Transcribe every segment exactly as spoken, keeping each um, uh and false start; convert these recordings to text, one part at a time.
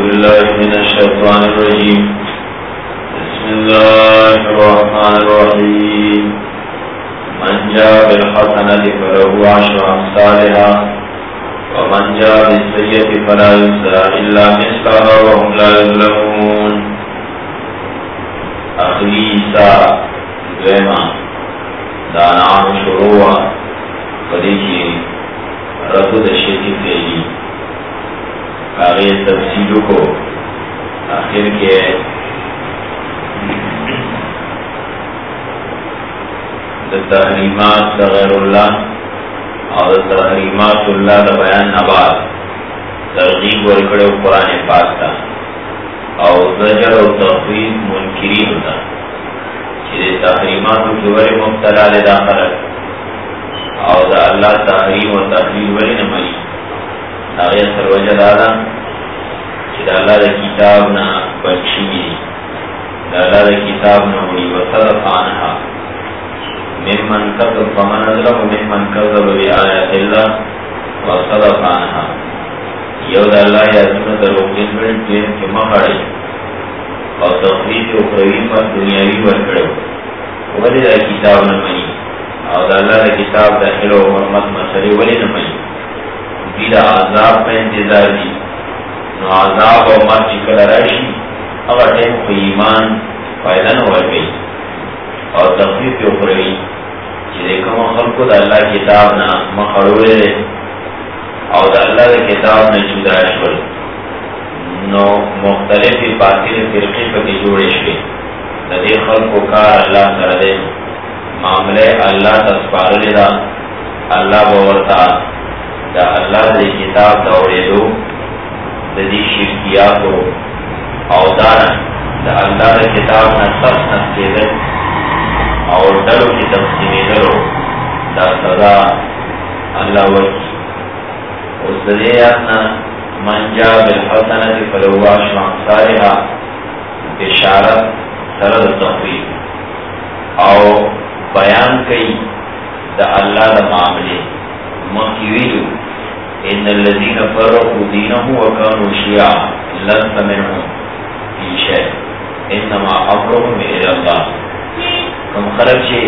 بالله من الشيطان الرجيم. بسم الله الرحمن الرحيم. من جاء بالحسنة فله عشر أمثالها ومن جاء بالسيئة فلا يجزى إلا مثلها وهم لا يظلمون. آخری حصہ دویما دانعام شروع قدی کی رد دشیتی فیلی آغی تفصیلوں کو آخر کے دا تحریمات دا غیر اللہ اور دا تحریمات اللہ دا بیان نباد ترغیب ورکڑے قرآن پاک تا اور زجر و تخویف منکرین ہوتا چیزے تحریماتو کی ولی مبتلا لدا خلق اور دا اللہ تحریم و تحریم ولی نمائی ناغیر سروجہ دادا چیزے اللہ دا کتاب نا بچی بھی دا اللہ دا کتاب نا ہوئی و صدق آنہا ممن کذب فمن ازلم ممن کذب بی آیات اللہ و صدق آنہا یو دا اللہ یازم دا روکن بلن دین کے مخڑی اور تخریف اخروی پر دنیاوی ورکڑو ولی دا کتاب نمانی اور دا اللہ دا کتاب دا حلو و حرمت مسئلے ولی نمانی بیدا عذاب پہ انتظار دی نو عذاب و مر چکل راشی اگر ٹیم کو ایمان فائدہ نور گئی اور تخریف اخروی چیزے کم خلقو دا اللہ کتاب نا مخڑو لے اور اللہ کے کتاب میں جدا شول نو مختلف باطل فرقے پہ جوڑے شوے ندی خلق کو کار اللہ سر دے معاملے اللہ تسپار لیدا اللہ بورتا دا اللہ دے کتاب دوڑے دو دی شرکیاتو او دارا دا اللہ دے کتاب نصف نسکے دے اور دلو کی تقسیمی دلو دا سزا اللہ وکی اس دلیاتنا من جا بالحسنة فلو عشر أمثالها بشارت سرد تخویف او بیان کئی دا اللہ دا معاملے مکیویلو ان الذین فرقوا دینہم وکانوا شیعا لست منہم فی شیء انما امرهم الی اللہ. کم خلق چھے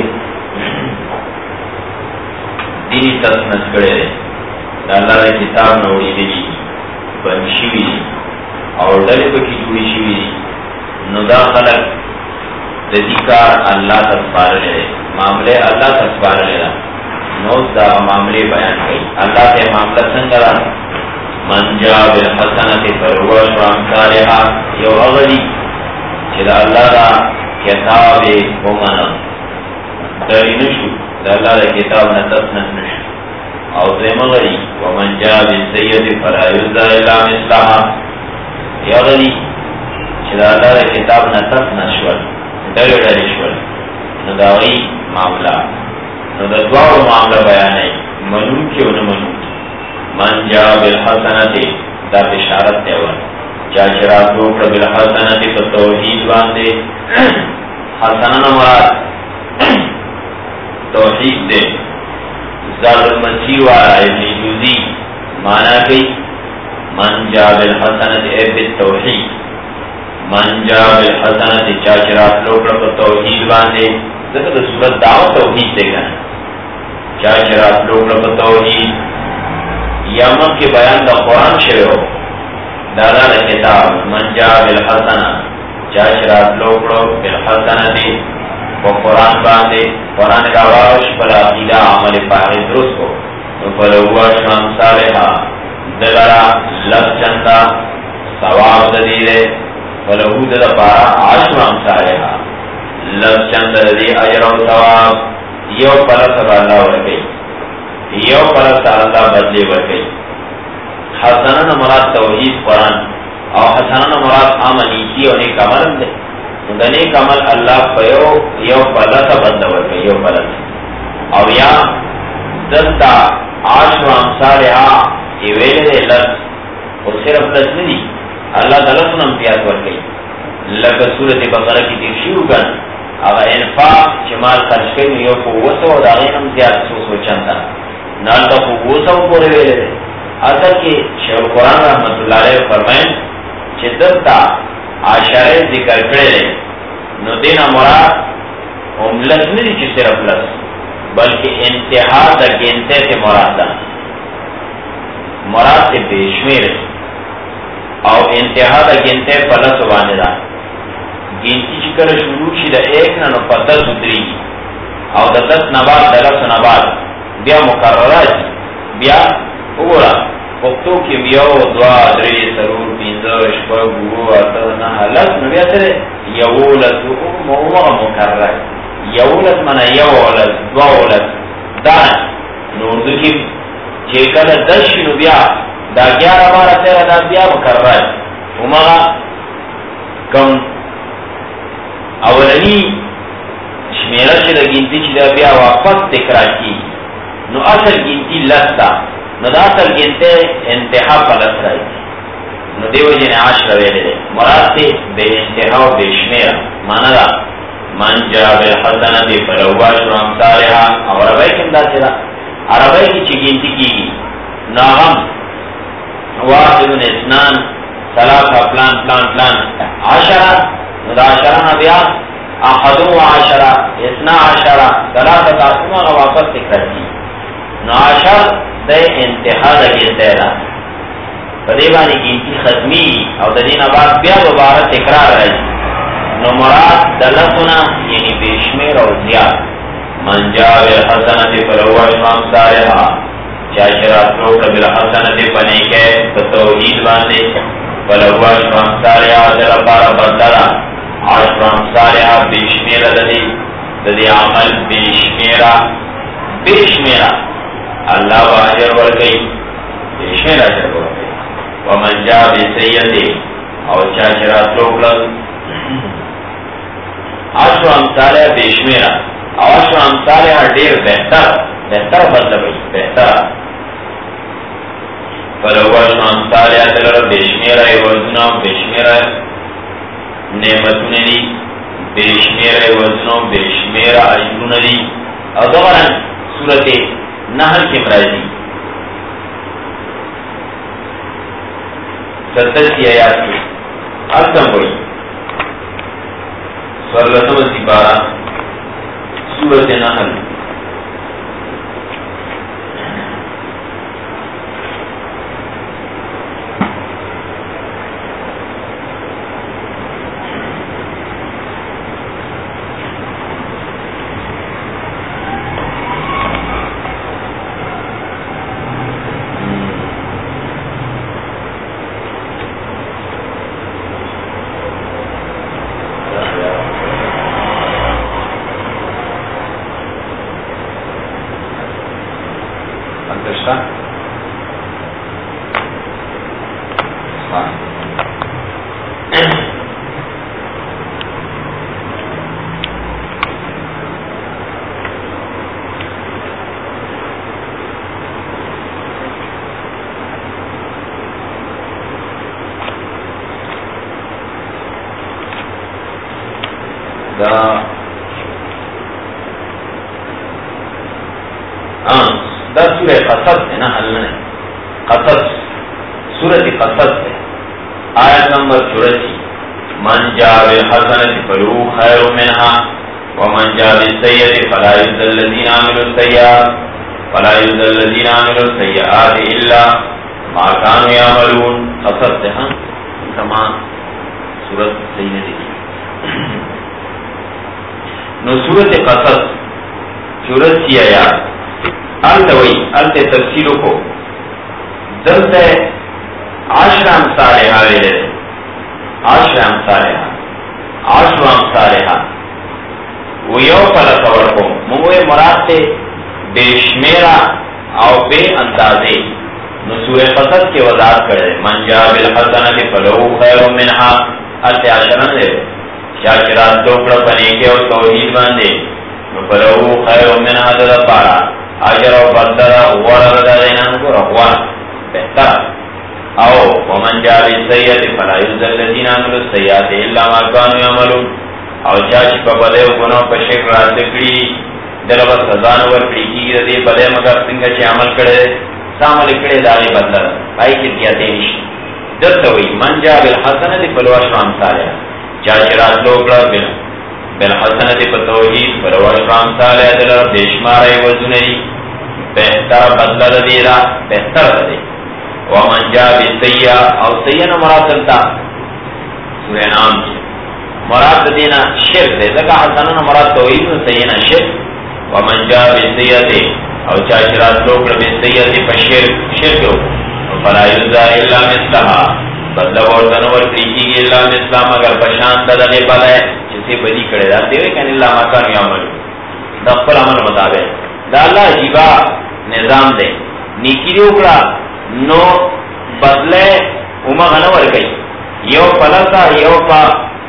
دینی تسنس کرے دے اللہ دا کتاب نوڑی دی بند شوی دی اور ڈلے بکی جوڑی شوی دی نو دا خلق ددیکار اللہ تسپار لے معاملے اللہ تسپار لے نو دا معاملے بیان کئی اللہ تے معاملہ سنگرا من جا بالحسنت فروش وامثالہا یو اغلی چلا اللہ دا کتاب امنا داری نشو دا اللہ دا کتاب نتسنت نشو اور زیم غری ومن جا بالسیئت فلا یجزا الا مثلها یا غری چلا اللہ دا کتاب نتف نشول ڈر ڈر شول نو دا غی معاملہ نو دا دوار معاملہ بیان ہے منون کی و نمنون من جا بالحسنت دا بشارت دیور چاچرات روکر بالحسنت فتوحید باندے حسنن مراد توحید دے زاد المسیح والا ابن جوزی مانا کئی من جا بالحسنت اے بالتوحید من جا بالحسنت چاچرات لوکڑا پر توحید باندے ذکر دا صورت دعو توحید دے گا چاچرات لوکڑا پر توحید یامن کے بیان دا قرآن شوئے ہو دادا دا کتاب من جا بالحسنت چاچرات لوکڑا بالحسنت و قرآن باندے قرآن کا واش پر عقیدہ عمل پاہی درست کو فلواش امثالہا دلرا لب چنتا ثواب دلیلے فلہو دل پارا عشر امثالہا لب چند دلی اجر و ثواب یو پرس اللہ ورکی یو پرس اللہ بدلے ورکی. حسنن مراد توحید قرآن اور حسنن مراد آمنیتی اور نیک عمل دے دنے کمل اللہ پیو یو پلتا بدلور کے یو پلتا او یا دلتا عاشو امثالہا یہ ویلے دے لفظ اور صرف لفظ نہیں اللہ دلسن امتیاز ورکی لکہ سورت بقرہ کی تکشیو کن اگر انفاق چمال خرچ کرنی یو قوتو و داغین امتیاز سو سوچنتا نالتا قوتو پورے ویلے دے اصل کی شیخ قرآن رحمت اللہ علیہ فرمائن چې دلته عشره ذکر کړی دی نو دینه مراد هم لس نه دي چې صرف لس بلکې انتها د ګنته ته مراد ده مراد ته بشمیر او انتها د ګنته په لس باندې ده ګنتی چې کله شروع شي د ایک نه نو په دس ودرېږي او د دس نه بعد د لس نه بعد بیا مکررات بیا وګوره پښتو کې بیا دوا درې څلور پنځه شپږ اووه اته نهه لس نو بیا سره یولس مومه مکرر یولس معنی یولس دوولس دا نو اردو کې چې کله دس شي نو بیا دا ګیاره باره تیره دا بیا مکرر هماغه کوم اولنی شمیره چې د ګنتي چې دا بیا واپس تکرار کېږي نو اصل ګنتي لس ده نو دا اصل ګنته انتها په لس راځي نو دیو جن عشره ویلې ده مراد ته به انتها او به شمیره معنا ده من جاء بالحسنه فلو عشر امثالها او عربی کې دا څه ده عربی کې چې ګنتي کېږي نو هم واحد اثنان ثلاثه پلان پلان پلان عشره نو دا عشره بیا احد عشره اثنا عشره ثلاثه تاسمه واپس تکرار کېږي نو عشر د انتها د ګنته ده په دې باندې ګنتی ختمي او د دې نه بعد بیا دوباره تکرار راځي نو مراد د لسونه یعنی بشمیر او زیات من جاء بالحسنه فلو عشر امثالها چاشرات لوک بالحسنه بنیکه په توحید باندې فلو عشر امثالها در بار بدلا عشر امثالها بشمیر د دې د دې عمل بشمیر بشمیر اللہ و اجر ورکی بشمیر اجر ورکی ومن جا بسیدی او چاچرات لوکلل عشر امثالہ بشمیر او عشر امثالہ دیر بہتر بہتر مطلب بہتر فلو عشر امثالہ دلر بشمیر وزنو بشمیر نعمتون دی بشمیر وزنو بشمیر اجرون دی او دوبارن صورت نحل کے مرازی ستر کی آیات کی ارتم ہوئی سورلتم سپارہ سورت نحل دا دا سورہ قصص ہے نا حل نہیں قصص سورۃ قصص ہے آیت نمبر چوراسی من جاء بالحسنۃ فلو خیر منها ومن جاء بالسیئۃ فلا یجزى الذین عملوا السیئات فلا یجزى الذین عملوا السیئات الا ما كانوا يعملون قصص ہے ہاں تمام سورۃ صحیح نہیں لکھی نو سورت قصص چورسی آیات التوی الت تفسیرو کو دلت عشر امثالها ویلے عشر امثالها عشر امثالها ویو پلا خبر کو مگوے مراد تے بے شمیرہ او بے اندازے نو سورہ قصص کے وضاحت کرے من جاء بالحسنۃ فلہو خیر منها الت عشرن دے چاچرات دوکڑا پنیکے و توحید باندے نفلہو خیر من حدد پارا عجر و بدر غور ردادینان کو رغوان بہتر او ومن جاوی سیئت فلا یجزی الذین عملوا السیئات الا ما كانوا يعملون او چاچ پا بدے و گناہ پا شکر رات دکڑی دل بس سزان ورکڑی کی ردی بدے مگر سنگا چی عمل کڑے سامل کڑے داغی بدلر آئی کی دیاتے نشتی دلته وی من جاء بالحسنه فلواشر امثالها چا چې راتلو کړه بل بالحسنه په توحید فلواشر امثالها دلته بشماره وزنی بهتر بدل دی را بهتر دی ومن جاء بالسیئه او سیئه مراد دلته سورہ نام کی مراد دینا شرک دے ځکه حسنه مراد توحید او سیئه شرک ومن جاء بالسیئه او چا چې راتلو کړه بالسیئه په شرک شرک فلا یجزا الا مثلها بدل ورته نور کیږي الا مثلا مگر پشان دغه بلای چې څه بدی کړي دا دی کنه الله ما کان یعمل د خپل عمل مطابق دا الله جیبا نظام دی نیکی دی وکړه نو بدله اومه غنور کوي یو پلتا یو پا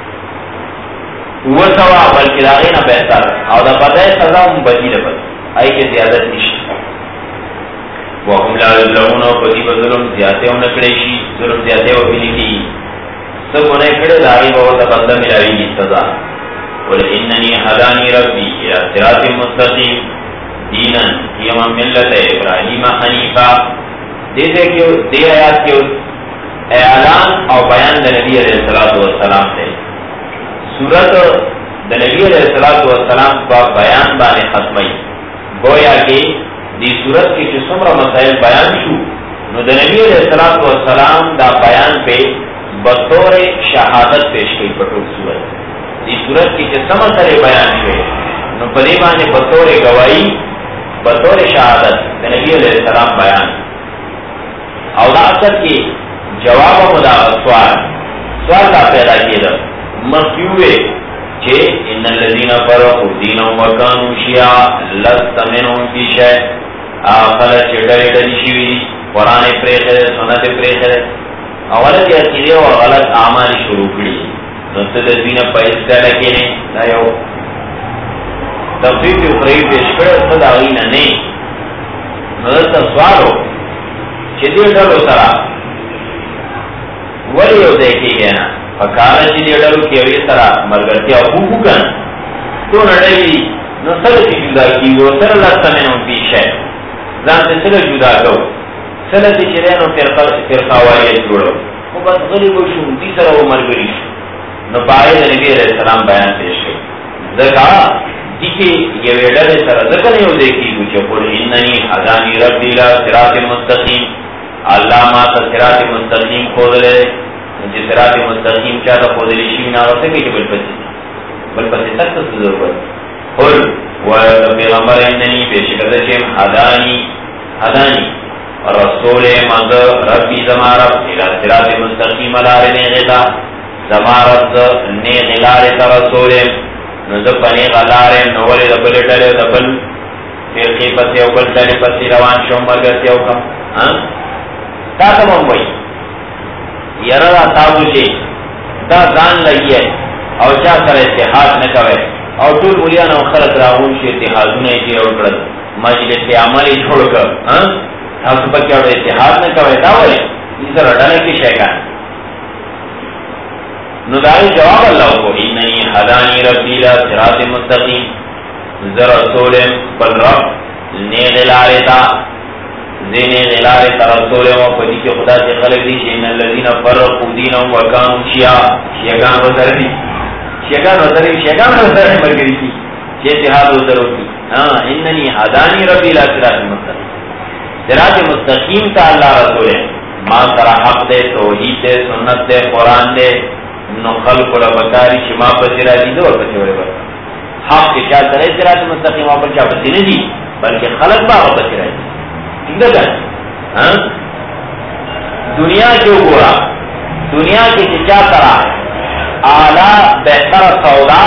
وسوا بلکې دا غي نه بهتر او دا بدای سزا هم بدی ده بس آی کې زیادت نشته وهم لا یظلمون او بدی ظلم زیاته او نکړي شي ظلم زیاته او بلی کی سب نه کړه دای په وته بدل ملایي سزا ول اننی هدانی ربی الى صراط مستقیم دینا یما ملت ابراہیم حنیفہ دې دې کې دې آیات کې اعلان او بیان د نبی علیہ الصلوۃ والسلام دی سورۃ د نبی علیہ الصلوۃ والسلام په بیان باندې ختمي گویا کې دی صورت کی چې څومره مسائل بیان شو نو د نبی علیہ الصلوۃ والسلام دا بیان په بطور شهادت پیش کړي په ټول صورت دی صورت کی چې څومره سره بیان شوی نو په دې باندې بطور گواہی بطور شهادت د نبی علیہ السلام بیان او دا اصل کې جواب مدا سوال سوال دا پیدا کېده مخیوه چې ان الذين فرقوا دينهم وكانوا شيعا لست منهم في شيء اخر چې ډېر ډېر شي قرآن پرې کړه سنت پرې کړه اوله چې عقیده او غلط اعمال شروع کړي نو څه د دینه پیسې لګې نه دا یو تفصیل پرې پیش کړه څه دا وینه نه نو تاسو سوالو چې دې ډول سره ولی یو ځای کېږي نه فکاره چې دې ډول کې یو سره مرګتیا وګو کن تو نړۍ نو سره چې جدا کیږي سره لاسته نه پیښه ځان ته سره جدا کو سره چې چرانو فرقه فرقه وایي جوړو او بس غریب شو دې سره و مرګري نو پای د نبی عليه السلام بیان پیش کړ ځکه چې یو ډول سره ځکه یو ځای کېږي چې قل انني هداني ربي الى صراط مستقيم الله ما صراط مستقيم خودله چې صراط مستقيم چا د خودلی شي نه وته کې بل پسې بل پسې تاسو ضرورت قل و پیغمبر انني بشکره چې هداني هداني رسول مد ربي زمارا الى صراط مستقيم لارنه غدا زمارا نه غلاره تر رسول نو د پنی غلاره نو ولې د بل ډلې د بل فرقې پسې او بل ډلې پسې روان شوم مرګ یو کم ها تاسو مو وایي یرا تاسو چې دا ځان لګي او چا سره اتحاد نه کوي او ټول مليان او خلک راغون شي اتحادونه یې جوړ کړل مجلس عملی جوړ کړ ها تاسو په کې اتحاد نه کوي دا وایي چې سره ډله کې شي کان نو دا جواب الله کو انني هداني ربي الى صراط مستقيم زر رسول بل رب نه دلارتا زینه غلاره تر رسول او پدې کې خدا سے خلق دي چې ان الذين فرقوا دينهم وكانوا شيعا شيعان وزري شيعان وزري شيعان وزري مرګري کی چې اتحاد وزري ها انني هداني ربي الى صراط مستقيم صراط مستقيم ته الله رسول ما ترى حق دے توحید دے سنت دے قران دے نو خلق ولا بکاری چې ما په سره دي نو په سره ورته حق چې سره صراط مستقيم او په چا په دي نه دي بلکې خلق با په سره دي څنګه ها دنیا کې وګورا دنیا کې چې چا ترا اعلی بهتر سودا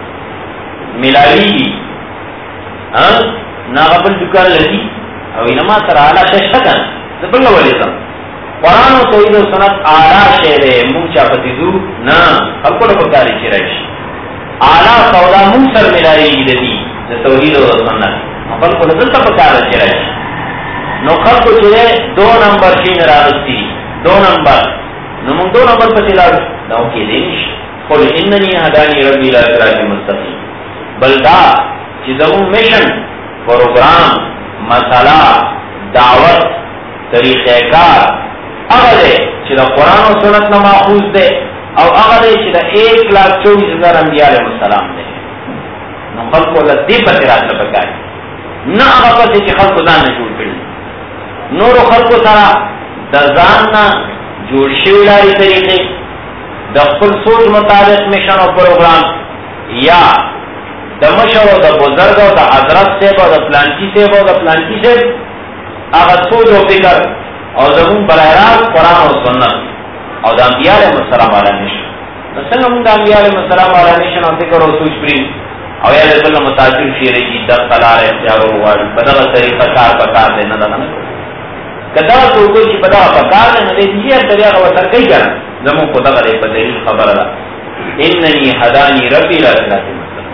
ملاوي ها ناغبل دکان لذي او انما ترا اعلی ششکن زبل ولې قرآن و توحید و سنت اعلی شعر مون چا پتیدو نا خلقو لکو کاری چی رائش اعلی سودا مون سر ملائی لدی توحید و سنت خلقو لکو پکار چی رائش نو خلقو چی دو نمبر شین رارستی دو نمبر نو مون دو نمبر پتی لار نو کی دینش قل اننی هدانی ربی لا صراط مستقیم بل دا چی زمون میشن پروگرام مسئلہ دعوت طریقہ کار هغه دی چې د قرآن او سنت نه ماخوذ دی او هغه دی چې د ایک لاکھ چوبیس ہزار انبیاء علیهم السلام دی. نو خلقو له دې پسې راتله پکار نه هغه پسې چې خلقو ځان نه جوړ کړي. نورو خلقو سره د ځان نه جوړ شوي لارې طریقې د خپل سوچ مطابق مشن او پروګرام یا د مشر او د بزرګ او د حضرت صاحب او د پلانکی صاحب او د پلانکی صاحب هغه سوچ او فکر او زمون برای راست قرآن او سنت او د انبیاء علیهم السلام علی مشن. نو څنګه موږ د انبیاء علیهم السلام علی مشن او فکر او سوچ پرې او یا د بل متاثر شي رہی د قلار اختیار او وړ په دغه طریقه کار پکار دی نه نه نه کدا څوک چې په دغه پکار نه دی چې طریقه وتر کوي ګره زمون په دغه په دلیل خبره ده. انني هداني ربي الى صراط مستقيم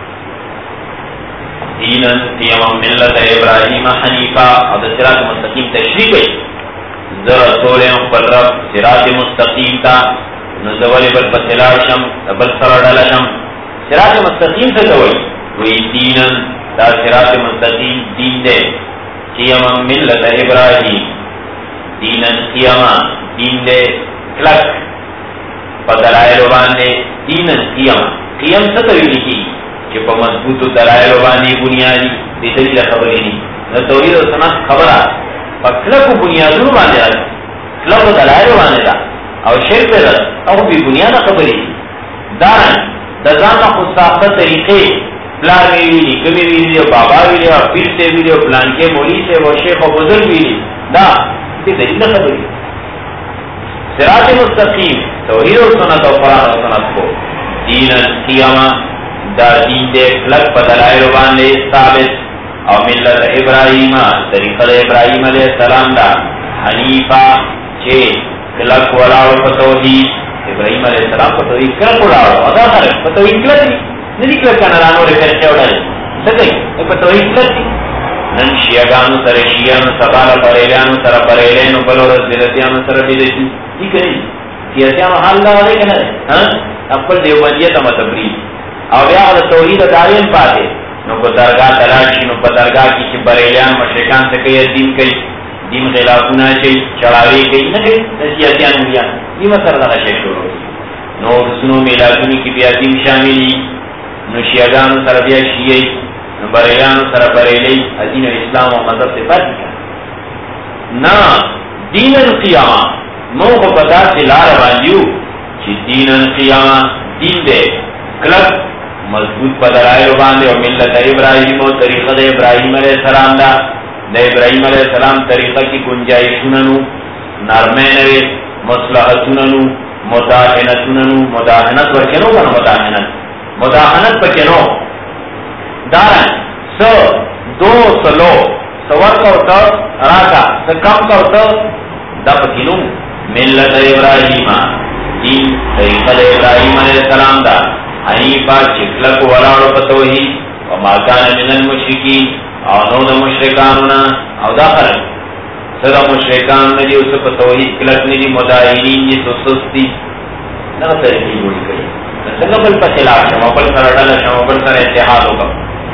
دینا قیما ملت ابراہیم حنیفا او د صراط مستقیم تشریح کوي زرا سولیم پر رب صراط مستقیم تا نزولی بل پسلاشم بل سرڈلشم. صراط مستقیم سے دوئی وی دینا دا صراط مستقیم دین دے قیما ملت ابراہیم دینا قیما دین دے کلک پدلائل باندے دینا قیما قیم ستوی لکی کہ پا مضبوط دلائل باندے بنیادی دیتری خبری نہیں نہ توحید و سنت خبرہ پا کلک بنیادون باندے را کلک دلائل باندے را او شرک پہ را او بھی بنیاد خبری دارن دزان خود ساختہ طریقے پلان میں ویلی کمی ویلی و بابا ویلی و پیر سے ویلی و پلان کے مولی سے و شیخ و بزرگ ویلی دا دیتری خبری. صراط مستقیم توحید و سنت و قرآن و سنت کو دین قیامہ دا دین دے کلک پا دلائل باندے ثابت او ملت ابراہیم طریقہ ابراہیم علیہ السلام دا حنیفہ چھے کلک ولاو پا توحید ابراہیم علیہ السلام پا توحید کلک ولاو ادا خرق پا توحید کلک نہیں ندی کلک کانرانو رے کرچے وڑا سکئی پا توحید کلک نہیں. نن شیعگانو سر شیعانو سبال پریلیانو سر پریلینو بلو رس دلتیانو سر دیدتی دی کنی سیاسیانو حال دا رہے کنا رہے اپل دیوبندیت اما تبرید او بیا د توحید دارین پاتے نو کو درگاہ تلاشی نو په درگاہ کی چې بریلیان مشرکان څخه یې دین کوي دین خلافونه شي چړاوي کوي نه کوي سیاسيان بیا دې مسله دا شي شروع نو سنو میلادونی کی بیا دین شاملي نو شیعان سره بیا شیعي نو بریلیان سره بریلی دین اسلام او مذهب ته پاتې نه دین القیامه نو په پتا چې لار باندې چې دین القیامه دین دې کلک مضبوط پدرائل باندے و ملت ابراہیم و طریقہ دے ابراہیم علیہ السلام دا دے ابراہیم علیہ السلام طریقہ کی گنجائشوننو نرمینوی مصلحتوننو مداحنتوننو مداحنت ورکنو کنا مداحنت مداحنت پکنو دارن سو دو سلو سور کرتا راکا سکم کرتا دا پکنو ملت ابراہیم دین طریقہ دے ابراہیم علیہ السلام دا حنیفا چکلک ولاړو په توحید او ما کان من المشرکین او نو د مشرکانو او داخل سره مشرکان نه دي اوس په توحید کلک نه دي مداهنین دي سستی نه سره دي جوړ کړي څنګه بل په خلاف شمه بل سره ډله شمه بل سره اتحاد وکړه.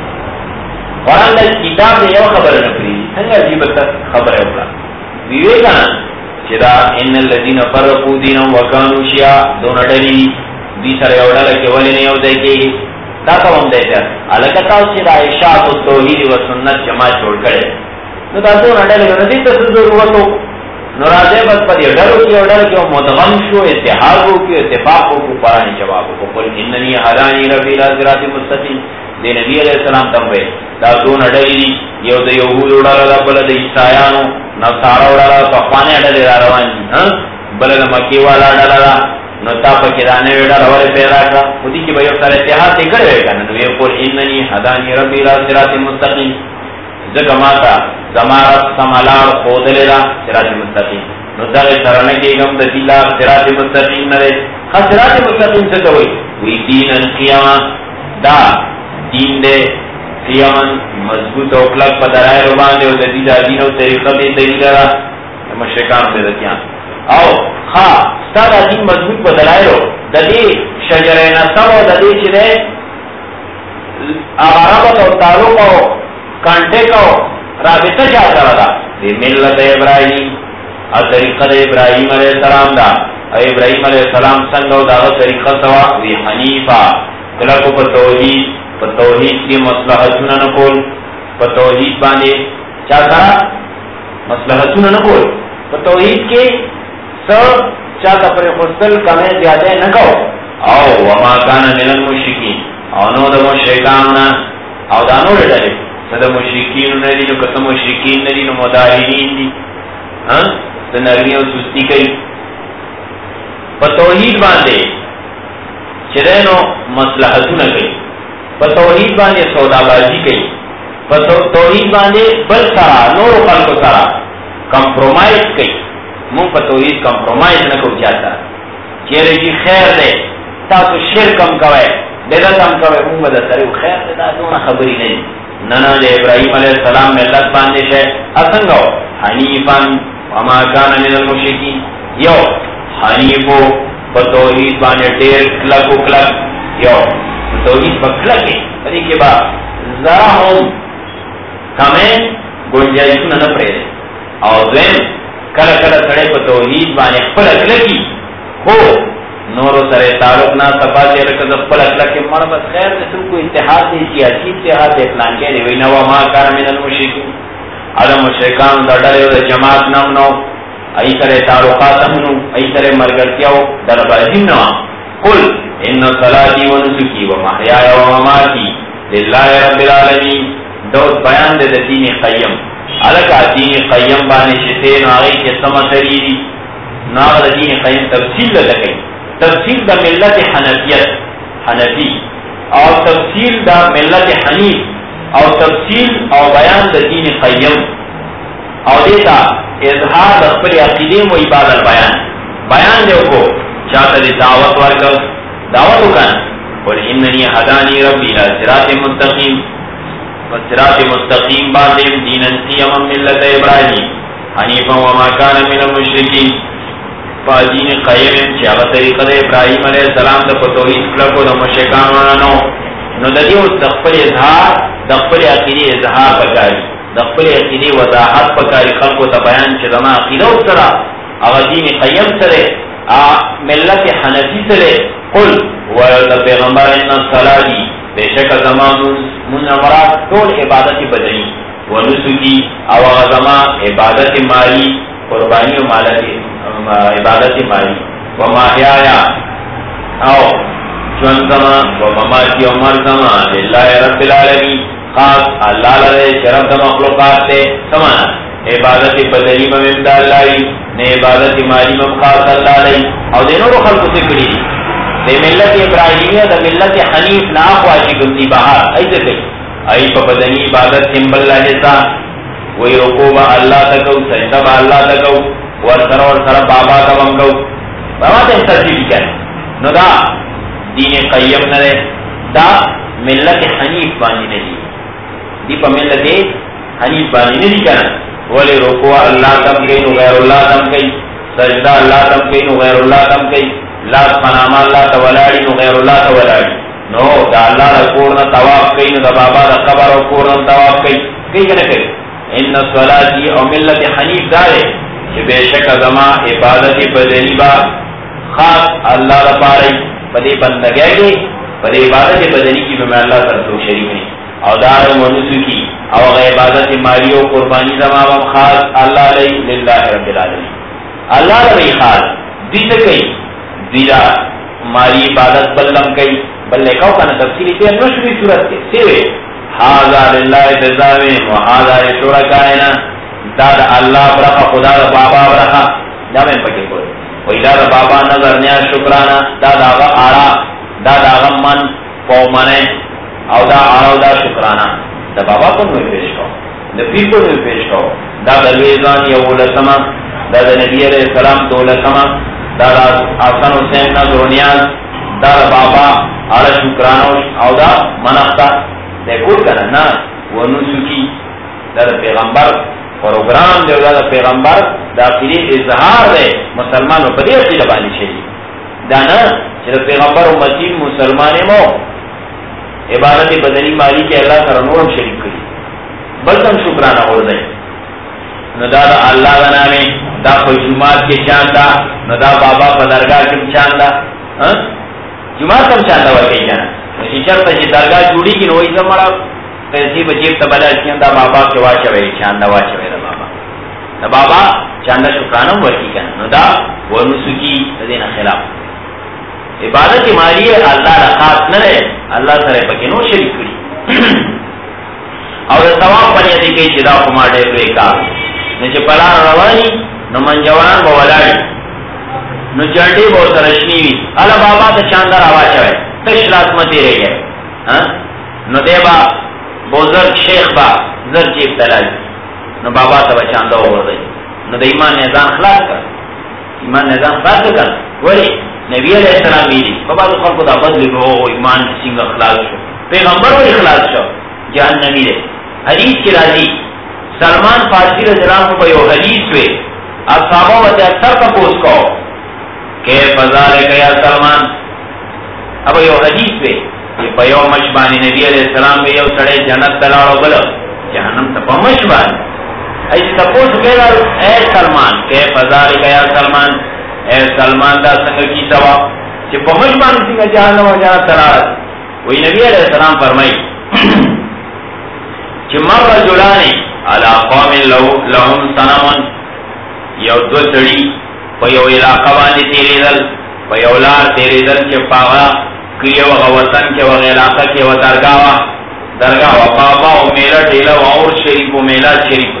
قرآن د کتاب یو خبره نه کړی څنګه عجیب خبره وکړه ویوي کنه چې دا ان الذين فرقوا دينهم وكانوا شيعا دون ډلې دی سره یو ډله کې ولې نه یو ځای کېږي دا کوم دی ته الکه تاسو چې د اشاعت او توحید او سنت جماعت جوړ کړي نو تاسو نه ډله نه دي تاسو ضرورت نو راځي بس په یو ډله کې یو ډله کې مدغم شو اتحاد وکړي اتفاق وکړي قرآن جواب وکړي قل انني هداني ربي الى صراط مستقيم دی نبی علیہ السلام ته وې دا دون ډلې دي یو د یهودو ډله بل د عیسایانو نصارو ډله په خوانه ډله روان دي ها بل د مکی والا ډله نو تا پکې دانه وړه راوړې پیدا کړه خو دې کې به یو سره اتحاد وکړي کنه نو یو قول انني هداني ربي الى صراط مستقيم ځکه ماته زماره سمالار خودلې را صراط مستقيم نو دا سره نه کېږم د دې لا صراط مستقيم نه لري صراط مستقيم څه کوي وی دین القیامه دا دین دې قیامن مضبوط او کلک په درایو باندې او د دې د دین او طریقې دې طریقه را مشرکان دې دتیا او ها ستاسو دین مضبوط په درایو د دې شجره نسب او د دې چې ده عربت او تعلق او کانټیکټ او رابطه چا سره ده د ملت ابراهیم ا طریقہ د ابراہیم علیہ السلام دا ای ابراہیم علیہ السلام څنګه دا طریقہ سوا وی حنیفا کله کو په توحید په توحید کې مصلحتونه نه کول په توحید باندې چا سره مصلحتونه نه کول په توحید کې څو چا کا پر خپل کمه زیاده نه کو او وما کان من المشرکین او نو د مشرکان او دا نو لري د مشرکین نه دي نو کته مشرکین نه دي نو مداهنین دي ها د نغری او سستی کوي په توحید باندې چې دینو مصلحتونه کوي په توحید باندې سوداګری کوي په توحید باندې بل سره نور خلکو سره کمپرومایز کوي مون په توحید کمپرومایز نه کوو چاته چیرې چې خیر دی تاسو شرک کم کوئ بدعت کم کوئ موږ به سره خیر دی دا څونه خبرې نه دي نه نه د ابراهیم علیه السلام ملت باندې شه اسنګو حنیفان وما کان من المشرکین یو حنیفو په توحید باندې ډېر کلک کلک یو توحید په کلک دې کې با زرا هم کمه گنجائشونه نه پرې او زم کله کله سره په توحید باندې خپل کلکی هو نور سره تعلق نه صفا چې لکه خپل کلکی مړ بس خیر دې څوک اتحاد دې سیاسي اتحاد دې پلان کې دی وینا وا ما کار من المشرکین ادم مشرکان دړل د جماعت نام نو ای سره تعلقات هم نو ای سره مرګرتیاو دربازی نو قل ان صلاتی و نسکی و محیای و مماتی للہ رب العالمین دوت بیان دے دین قیم الکا دین قیم بانے شتے ناغی کے سمسری دی ناغ دین قیم تفصیل لکھئی تفصیل دا ملت حنفیت حنفی اور تفصیل دا ملت حنیف اور تفصیل اور بیان دا دین قیم اور دیتا اظہار دا خپل عقیدے و عبادت بیان بیان دے کو چاہتا دی دعوت ورکو دعوت کن قل اننی هدانی ربی الى صراط مستقیم صراط مستقیم باندیم دینا قیما ملت ابراہیم حنیفا وما کان من المشرکین پا دین قیم چاہتا طریقہ دا ابراہیم علیہ السلام دا پتوحید کلکو دا مشرکان ونانو نو دا دیو دخپل اظہار دخپل عقیدی اظہار بکاری دخپل عقیدی وضاحت بکاری خلقو تا بیان چه دما عقیدہ سرا اغا دین قیم سرے ملت حنفی سرے قل ویلد پیغمبر ان الصلاتی بے شک زمان من امرات طول عبادت بدنی ونسکی او زمان عبادت مالی قربانی و عبادت مالی وماحیایا او جون زمان ومماتی و مر زمان للہ رب العالمین خاص اللہ لدے شرف دا مخلوقات سے سمانا عبادت بدنی ممد اللہ نے عبادت مالی مخاص اللہ لئی او دینو رو خلق سے کری دے ملت ابراہیمیہ دا ملت حنیف ناخواشی گمتی بہار ایسے کئی ای پا بدنی عبادت سنبل اللہ جیسا وی رکوبا اللہ تکو سجدہ با اللہ تکو ورسر ورسر بابا تبنگو بابا تا ترتیبی کرنے نو دا دین قیم نرے دا ملت حنیف بانی ندی دی پا ملت حنیف بانی ندی کرنے ولی رکوع اللہ تم کئی نو غیر اللہ تم کئی سجدہ اللہ تم کئی نو غیر اللہ تم کئی لاس منام اللہ تولاڑی نو غیر اللہ تولاڑی نو دا اللہ دا کورنا تواف کئی نو دا بابا دا قبر و کورنا تواف کئی کئی کنے کئی ان صلاتی او ملت حنیف دارے کہ بے شک زمان عبادت بدنی با خاص اللہ دا پارئی پدے بندگے گئی پدے عبادت بدنی کی بمیں اللہ سرسو شریف نہیں او دار ونسو کی او عبادت مالی و قربانی زمان خاص اللہ علیہ للہ رب العالمین اللہ علیہ خاص دیتا کئی دیتا مالی عبادت بلم کئی بلے کہو کنا تفصیلی تے نشوی صورت کے سیوے حاضر للہ بزاوے و حاضر شرکائنا داد اللہ برخا خدا دا بابا برخا جامعے پکے کوئی وی داد بابا نظر نیا شکرانا داد آغا آرا داد آغا من پومنے او دا آرا دا شکرانا دا بابا کو نوی پیش کرو دا پیر کو نوی پیش کرو دا دلویزان یا اولسما دا دا نبی علیہ السلام دولسما دا دا آسان حسین نظر نیاز دا دا بابا آرا شکرانو او دا منختا دے کود کنا نا ونسو کی دا دا پیغمبر پروگرام دے دا پیغمبر دا پیری اظہار دے مسلمان و پدی اقیل بانی شریف دا نا چرا پیغمبر و مسیح مسلمانی مو عبادت بدنی مالی کے اللہ سر نورم شریف کری بلکم شکرانہ ہو دے نو دا دا اللہ دا نامی دا خو جماعت کې چاندا نو دا بابا په درگاه کې چاندا ها جماعت هم چاندا ورکړي کنه چې چرته چې درگاه جوړیږي نو یې زمړه پیسې بچی ته بل چې دا بابا کې واچوي چاندا واچوي دا بابا دا بابا چاندا شکرانه ورکړي کنه نو دا ورنسکی دینه خلاف عبادت مالی اللہ خاص نہ رہے اللہ سره پکې نو شریک کړي او ثواب باندې دې کې چې دا کومه ډېر کار نه چې پلا رواني نو منجوان به ولاړ نو چاټي به ترشنی وي الا بابا ته شاندار आवाज آوي تشلاس متي رہے ها نو دیبا بزرگ شیخ با زر جیب تلاج نو بابا ته شاندار ورده نو د ایمان نظام خلاص کړ ایمان نظام خلاص کړ ولی نبی علیہ السلام ویلی بابا تو خلقو دا بدلی رو ایمان سنگ اخلاص شو پیغمبر و اخلاص شو جہنمی دے حدیث کی راضی سلمان فارسی رضی اللہ عنہ کو یو حدیث وے اصحابہ و اکثر کا پوس کو کہ فضالے کا یا سلمان اب یو حدیث وے یہ پیو مشبانی نبی علیہ السلام وے یو سڑے جنت دلاڑو بلو جہنم تپا مشبانی ایسی تپوس کہا اے سلمان کہ فضالے کا یا سلمان اے سلمان دا سنگ کی سوا کہ پہنچ بانی سنگا جہنم و جہنم تلارت وہی نبی علیہ السلام فرمائی کہ مر رجلانی علا قوم لهم سنمون یو دو سڑی پا یو علاقہ بانی تیری دل پا یو لار تیری دل چے پاغا کئی وغا وطن کے وغا علاقہ کے و درگاوا درگاوا بابا و میلا ڈیلا و اور شریف و میلا شریف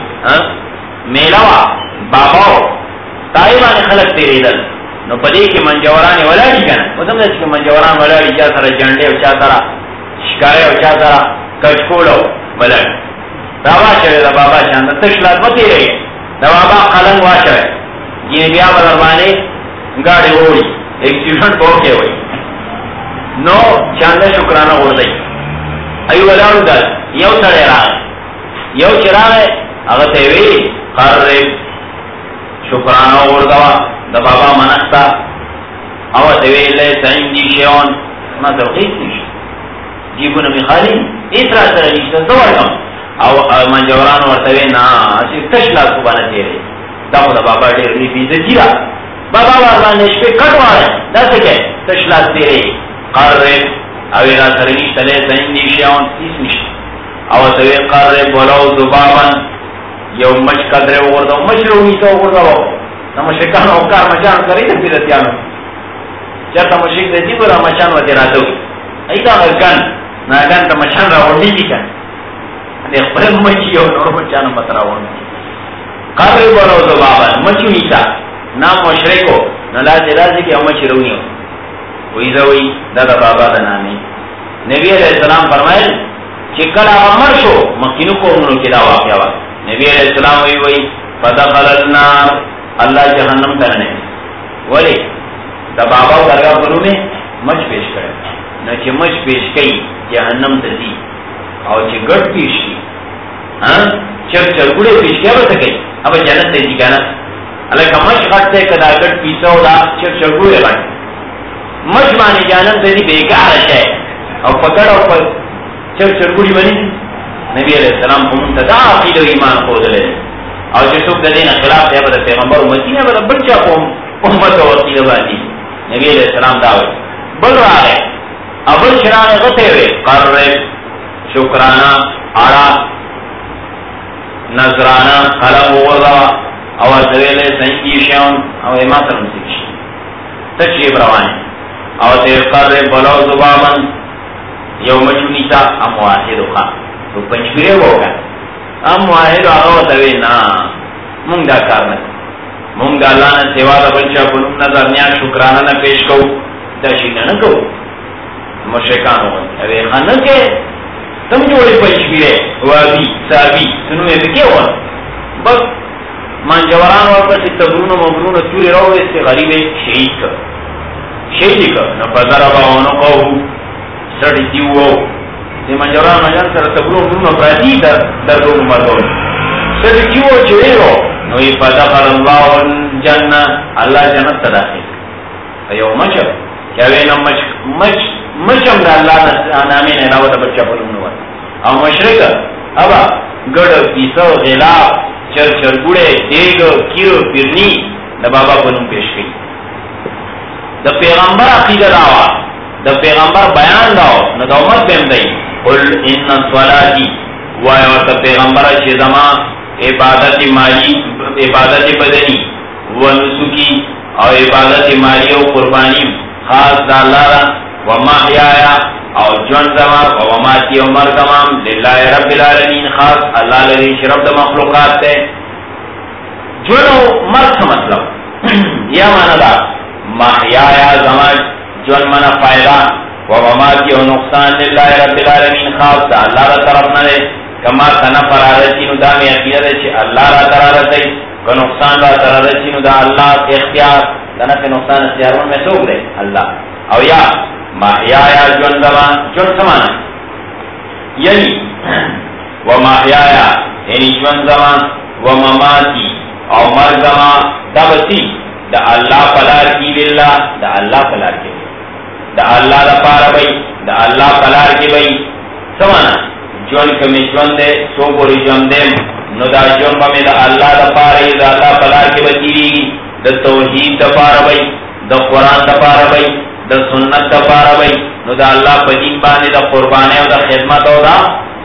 میلا و بابا و تائیبان خلق تیری دل نو پدی کی منجورانی ولاڑی کنا مطلب ہے کہ منجوران ولاڑی چا سر جنڈے و چا سر شکارے و چا سر کچکولو ولاڑی دعوا شوی دا بابا چاند تشلات متی رہی دا بابا قلنگ واشوی یہ بیا بدرمانی گاڑی ہوئی ایکسیڈنٹ بوکے ہوئی نو چاند شکرانہ ہو دی ایو ولاڑو دل یو سڑے راہ یو چراغ اغتیوی قرب شکرانہ اوردوا دا بابا منستا او دوی لے سعیم دی شیون ما توقیت نیش جیبون می خالی اس را سر نیشتا دوار کم او منجوران ورطوی نا اسی تشلا سبانا تیرے دا خدا بابا دیر لی بیزتی را بابا واربان نشپے کٹوارے دا سکے تشلا تیرے قرب اوی را سر نیشتا لے سعیم دی شیون اس نیشتا او دوی قرب بولو زبابن یو مش قدر اوردو مش رو نیتا اوردو مشرکان اوکار مشان کری نا پیرتیانو چرتا مشرک دیتی برا مشان و تیراتو ایتا گن نا گن تا مشان را وردی دی کن دیکھ پرم مچی یو نور مچانو مطرا وردی قابل برو دو بابا مچو نیتا نام مشرکو نلازی رازی کی او مچی رونیو ویزوی دادا بابا دا نامی نبی علیہ السلام فرمائل چکل آغا مر شو مکینو کو انہوں کی دا واقعہ وا نبی علیہ السلام وی وی فدخل النار اللہ جہنم کرنے ولی دا بابا درگاہ بلو میں مچ پیش کرے نو چی مچ پیش کئی جہنم تزی او چی گڑ پیش کی چر چرگوڑے پیش کیا بتا کئی اب جنت تزی کانا اللہ کا مچ خطے کدا گڑ پیسا دا چر چرگوڑے بات مچ مانی جہنم تزی بیکار ہے او پکڑ او پر چر چرگوڑی بنی نبی علیہ السلام کو منتدا عقید و ایمان خود لے اور جو سوک دین خلاف ہے بدا پیغمبر امتی ہے بدا بچہ قوم امت و وقید باتی نبی علیہ السلام دعوت بل رہا ہے ابل شرانے غطے ہوئے قرر شکرانہ آرا نظرانہ قلم وغضا او دویلے سنکی شیون او امات رمسکشی تشریف روانی او تیر قرر بلو زبابن یوم چونیسا ام واحد خواہ تو پنچپرے ہوگا ام واحد آغا دوی نا مونگ دا کار نکو مونگ دا اللہ نا سوا دا بچہ کنم نظر نیان شکرانہ نا پیش کو دا شینا نکو مشرکان ہوگا اوی خانکے تم جوڑی پنچپرے وابی سابی سنوے بکے ہوگا بس من جوران واپس تبرون و مبرون توری رو اس سے غریب شہید کر شہید کر نفذر باونو قوو سڑی دیو سی من جوران مجان سر تبرون برون افرادی در در دون مردون سڑی دیو چوئے رو نوی فدخل اللہ الجنہ اللہ جنت تداخل ایو مچر کیاوینا مچ مچ مچم دا اللہ نامی نیراو دا بچہ پلون نوات او مشرک ابا گڑ پیسو غلاف چر چرګوړې دیګ کیر پیرنی د بابا په نوم پیش کړي. د پیغمبر عقیده داوا، د پیغمبر بیان داو، نو د امت بهم دی. قل ان صلاتی وای ورته پیغمبر چې زما عبادت مالی، عبادت بدنی و نسکی او عبادت مالی او قربانی خاص د الله را، و محیایا او جون زما او مماتی او مرګ زما لله رب العالمین خاص الله لري چې رب د مخلوقات ته. جون او مرګ څه مطلب یا معنا دا محیایا زما جون منا فائدہ و مماتی او نقصان لله رب العالمین خاص د الله را طرف نه کما تنا فرارتی نو دا می عقیده چې الله را ترارتی، که نقصان را ترارتی نو دا الله اختیار دنا که نقصان اختیارون میں سوک دے اللہ. او یا محیایا جون زمان جون سمانا یعنی و محیایا یعنی جون زمان و مماتی او مر زمان دا بسی دا اللہ پلار کی للہ، دا اللہ پلار کی بی، دا اللہ دا پارا بی، دا اللہ پلار کی بی سمانا. جون کمی جون دے سو بوری جون دے نو دا جون بمی دا اللہ دا پارا دا اللہ پلار کی بچیری، دا توحید دا پارا بی، دا قرآن دا پارا بی، دا سنت دا پارا بی، نو دا اللہ پا دین باندې دا قربانے و دا خدمت و دا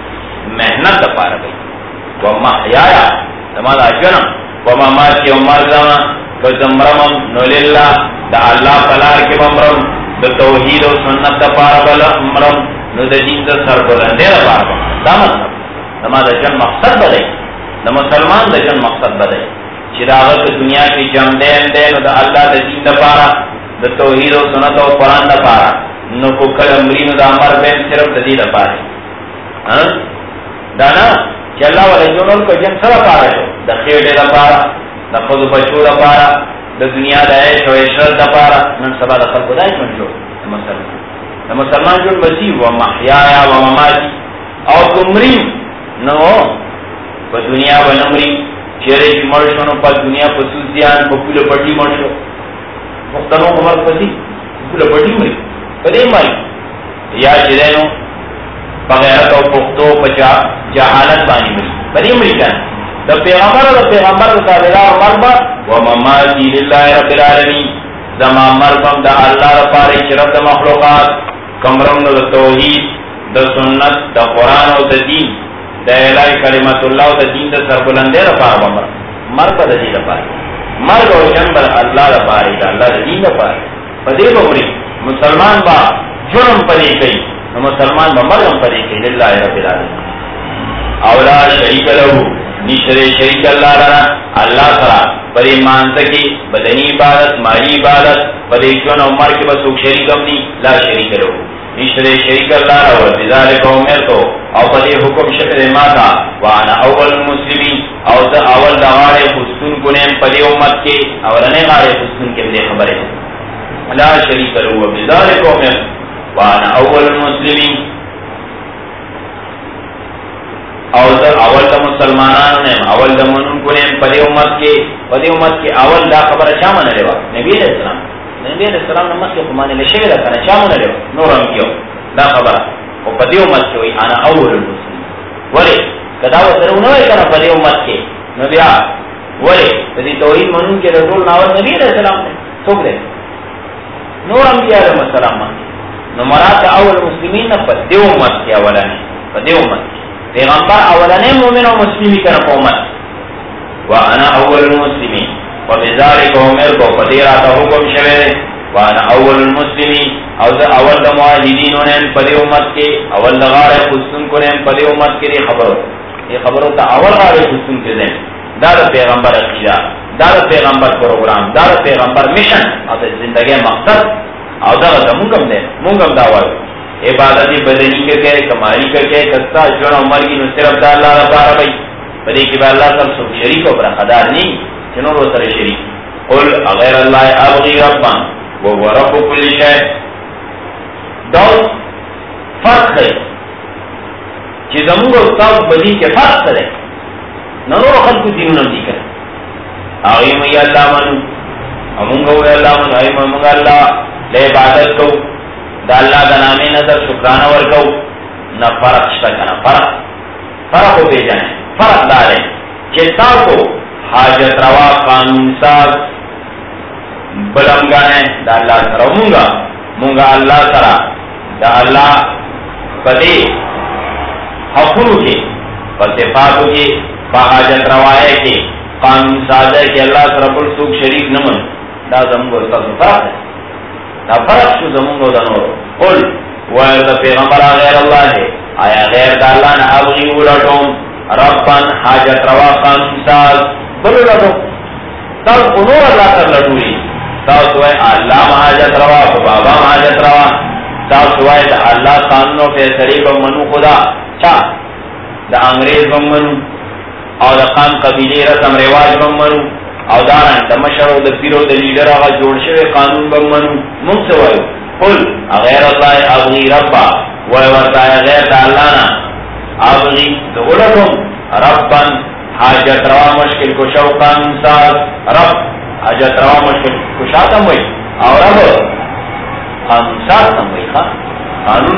محنت دا پارا بی. و محیایا دما دا جنم و مماتی و مرزم کزمرمم نو للہ دا اللہ پلار کی بمرم، دا توحید و سنت دا پارا بمرم، نو دا دین دا سر بلندے دا پارا بمرم. دا مطلب دما دا جن مقصد بدئی، دا مسلمان دا جن مقصد بدئی چې دا هغه دنیا کې جام دین دی نو د الله د دین لپاره د توحید او سنت او قرآن لپاره، نو کو کله مرینو د امر به صرف د دې لپاره ها دا نه چې الله ولا جوړول کو جن سره لپاره د خېټه لپاره، د خود بچو لپاره، د دنیا د عيش او عشرت لپاره. نن سبا د خلکو دای شو شو مسلمان د مسلمان جوړ بسی و محیایا و مماتی او کومریم نو په دنیا ونمري چیرې چې مړ شو نو په دنیا په سوزیان په پوله پټي مړ شو، مختلو عمر پسې پوله پټي مړ په دې مړ یا چې نو په غیرت او پختو په جهالت باندې مړ په دې مړ کړه. د پیغمبر او پیغمبر تابعدار مربا و مماتی لله رب العالمین زما مربم د الله لپاره چې رب د مخلوقات کمرم نو د توحید د سنت د قرآن او د دین د الہی کلمت اللہ و دا دین دا سربلندے رفار بمر مرد دا دین رفار مرد و جنبر اللہ رفاری دا اللہ دا دین رفار پدے بمری مسلمان با جرم پدے کئی مسلمان با مرم پدے کئی للہ رب العالمین. اولا شریک لہو نشر شریک اللہ لنا اللہ سرا پدے مانسکی بدنی عبادت مالی عبادت پدے جن و مر کے بسوک شریک امنی لا شریک لہو نشر شریک اللہ اور بذالک امرتو او پدی حکم شکر ماتا وانا اول مسلمین او دا اول دا غاڑے خستون کنیم پدی امت کے اولنے غاڑے خستون کے بدے خبریں لا شریک لہو بذالک امرتو وانا اول مسلمین او دا اول دا مسلمانانو نیم اول دا منون کنیم پدی امت کے پدی امت کے اول دا خبر شامن روا نبی علیہ السلام نبی علیہ السلام نمت کے خمانے لشکر کنا شامن روا نورم کیو دا خبر او پدی امت کے وی انا اول المسلمین ولی کداوت رونوی کنا پدی امت کے نبی آ ولی پدی توحید منون کے رسول ناول نبی علیہ السلام نے سوک دے نور انبیاء علیہ السلام نمرات اول مسلمین پدی امت کے اولانی پدی امت پیغمبر اولانی مومن و مسلمی کنا امت وانا اول المسلمین وبذالک امرتو پدی راتا حکم شوئے وانا اول المسلمین او دا اول دا معاہدین انہیں پدی امت کے اول دا غار خستن کنیں پدی امت کے دی خبرو یہ خبرو تا اول غار خستن کے دیں دا دا پیغمبر عقیدہ دا دا پیغمبر پروگرام دا دا پیغمبر مشن او دا زندگی مقصد او دا دا مونگم دیں مونگم دا ور عبادتی بدنی کے کہے کمالی کے کہے کستا جون عمر کی نو صرف دا اللہ دا پارا بھئی پدی کی با اللہ سب سب شریک و برخدار نہیں چنور و سر شریک. قل اغیر اللہ ابغی ربان وہ رب کل شے دو فرق ہے کہ زمونگا استاذ بدی کے فرق ہے ننور خلق دینوں نمدی کر آغیم ای اللہ منو امونگا وی اللہ منو آغیم امونگا اللہ لے عبادت کو دا اللہ دا نامی نظر شکرانہ ورکو نا فرق شتا کنا فرق فرق ہو بے جانے فرق دارے چتا کو حاجت روا قانون ساز بلمگانے دا اللہ سرا مونگا مونگا اللہ سرا دا اللہ پدے حقوق کے پصفاتو کے حاجت روایے کے قانون ساز ہے کہ اللہ سرا بل سوک شریک نمن دا زمونگو اس کا فرق ہے دا فرق شو زمونگو دا نورو قل وَإِذَا پیغمبر غیر اللہ ہے آیا غیر دا اللہ نا ابغی اولٹوں ربن حاجت روا قانون ساز بلو لٹوں تب انور اللہ تر لٹوری تاو سوائے اللہ حاجت روا بابا حاجت روا تاو سوائے دا اللہ قانونوں فیصلی بمنو خدا چا دا انگریز بمنو او دا قام قبیلی رسم رواج بمنو او دارن دا مشر و دا پیرو دا لیڈر آغا جوڑ شوی قانون بمنو منسوائے قل غیر اللہ ابغی ربا ویورتا غیر دا اللہ نا ابغی دولتم ربن حاجت روا مشکل کشو قانون ساز رب حاجت روا مشکل کشاتم وی اور رب قانون ساز تم وی قانون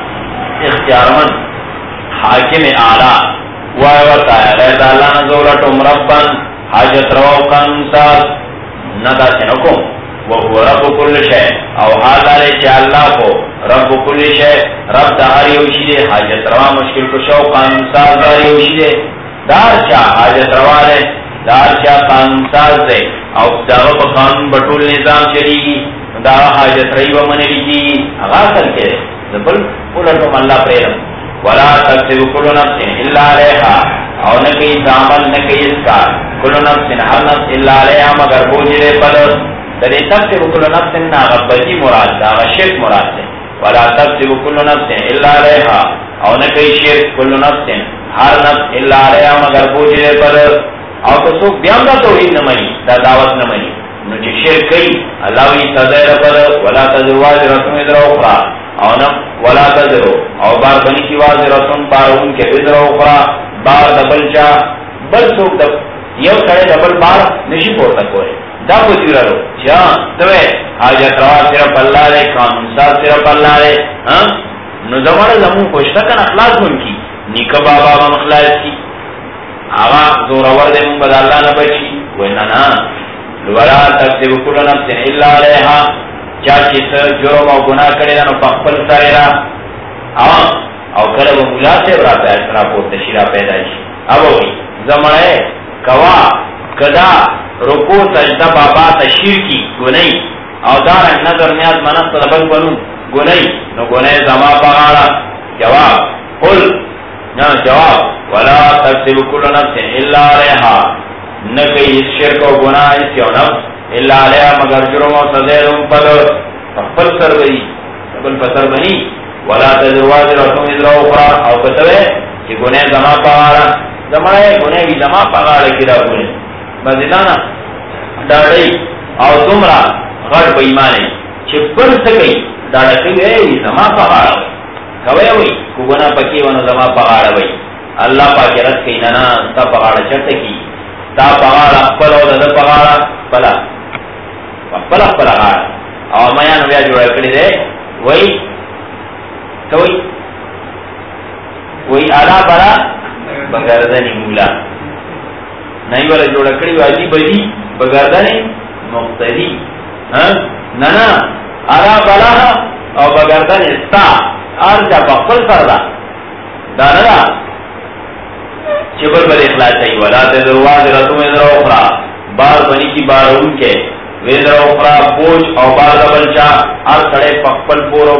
اختیار من حاکم اعلی ویورتا غیر دا اللہ نا دولتم ربن حاجت روا قانون ساز ندا سنکم وهو رب کل شے او حال دارے چا اللہ کو رب کل شے رب داری اوشی دے حاجت روا مشکل کو شو قانون ساز داری اوشی دے دار چا حاجت روا دے دار چا قانون ساز دے او دارو پا قانون بطول نظام چلی گی دار حاجت رئی و منلی کی اغاثل کے دے زبل قلتم اللہ پریلم ولا تکسب کل نفس الا علیہا او نکی زامن نکی اسکار کل نفس ہر نفس الا علیہا مگر بوجرے پلس دلی تکسب کل نفس نا غبتی مراد دا غشرک مراد دے ولا تکسب کل نفس الا علیہا او نکی شرک کل نفس ہر نفس الا علیہا مگر بوجرے پلس او کسوک بیام دا توحید نمانی دا دعوت نمانی نو چی شرک کئی اللہ وی تذیر پر ولا تذرواز رسم ادرا اخرا او نم ولا تذرو او بار بنی کی واز رسم بار ان کے ادرا اخرا بار دبل چا بل سوک دب یو سڑے دبل بار نشی پورتا کوئے دا بودی رہو چاہ دوے حاجت روا صرف اللہ رے قانون ساز صرف اللہ رے نو دوار زمون خوشتکن اخلاص من کی نیکا بابا با مخلاص کی آغا زورور دے من بدا اللہ نبچی ویننا لولا تکسب کل نفس الا علیہا چاچی سر جرم او گناہ کرے دا نو پخپل سارے را او کلب مولا سے برا پیسرا پورت شیرہ پیدایشی اب ہوئی زمانے کوا کدا رکو سجدہ بابا تشیر کی گنائی او دار نظر نیاز منست دبن بنو گنائی نو گنائی زما پغاڑا جواب قل نا جواب ولا تکسب کل نفس الا علیہا نکی اس شرک و گناہ اس یو نفس الا علیہا مگر جرم و سزیر ام پدر فقبل سر بری فقبل پسر بنی ولا تذرواز رسم ادرا اخرا او کتوے کہ گناہ زما پغاڑا زمانے گناہ بھی زما پغاڑا کرا گناہ بزدانا ڈاڑی او تمرا غر بیمانے چھپر سکئی ڈاڑکی وی زما پغاڑا کوئے ہوئی کگنا پکی ونو زما پغاڑا وی اللہ پاکی رد کئی ننا تا پغاڑا چرتکی تا پغاڑا پلو دا پغاڑا پلا پلا پلا غاڑا او میانو بیا جوڑا کری دے وی توی وی آلا برا بگردنی مولا نہیں والا جوڑا کری واجی بجی بگردنی مقتدی ننا آلا بلا او بگردنی ستا آرجا بقبل فردا دانا چبر بل اخلاص چاہیے ولا تذرواز رسم ادرا اخرا بار بنی کی بار ان کے ویدرا اخرا بوجھ او بار دبل چا ہر سڑے پقبل پورو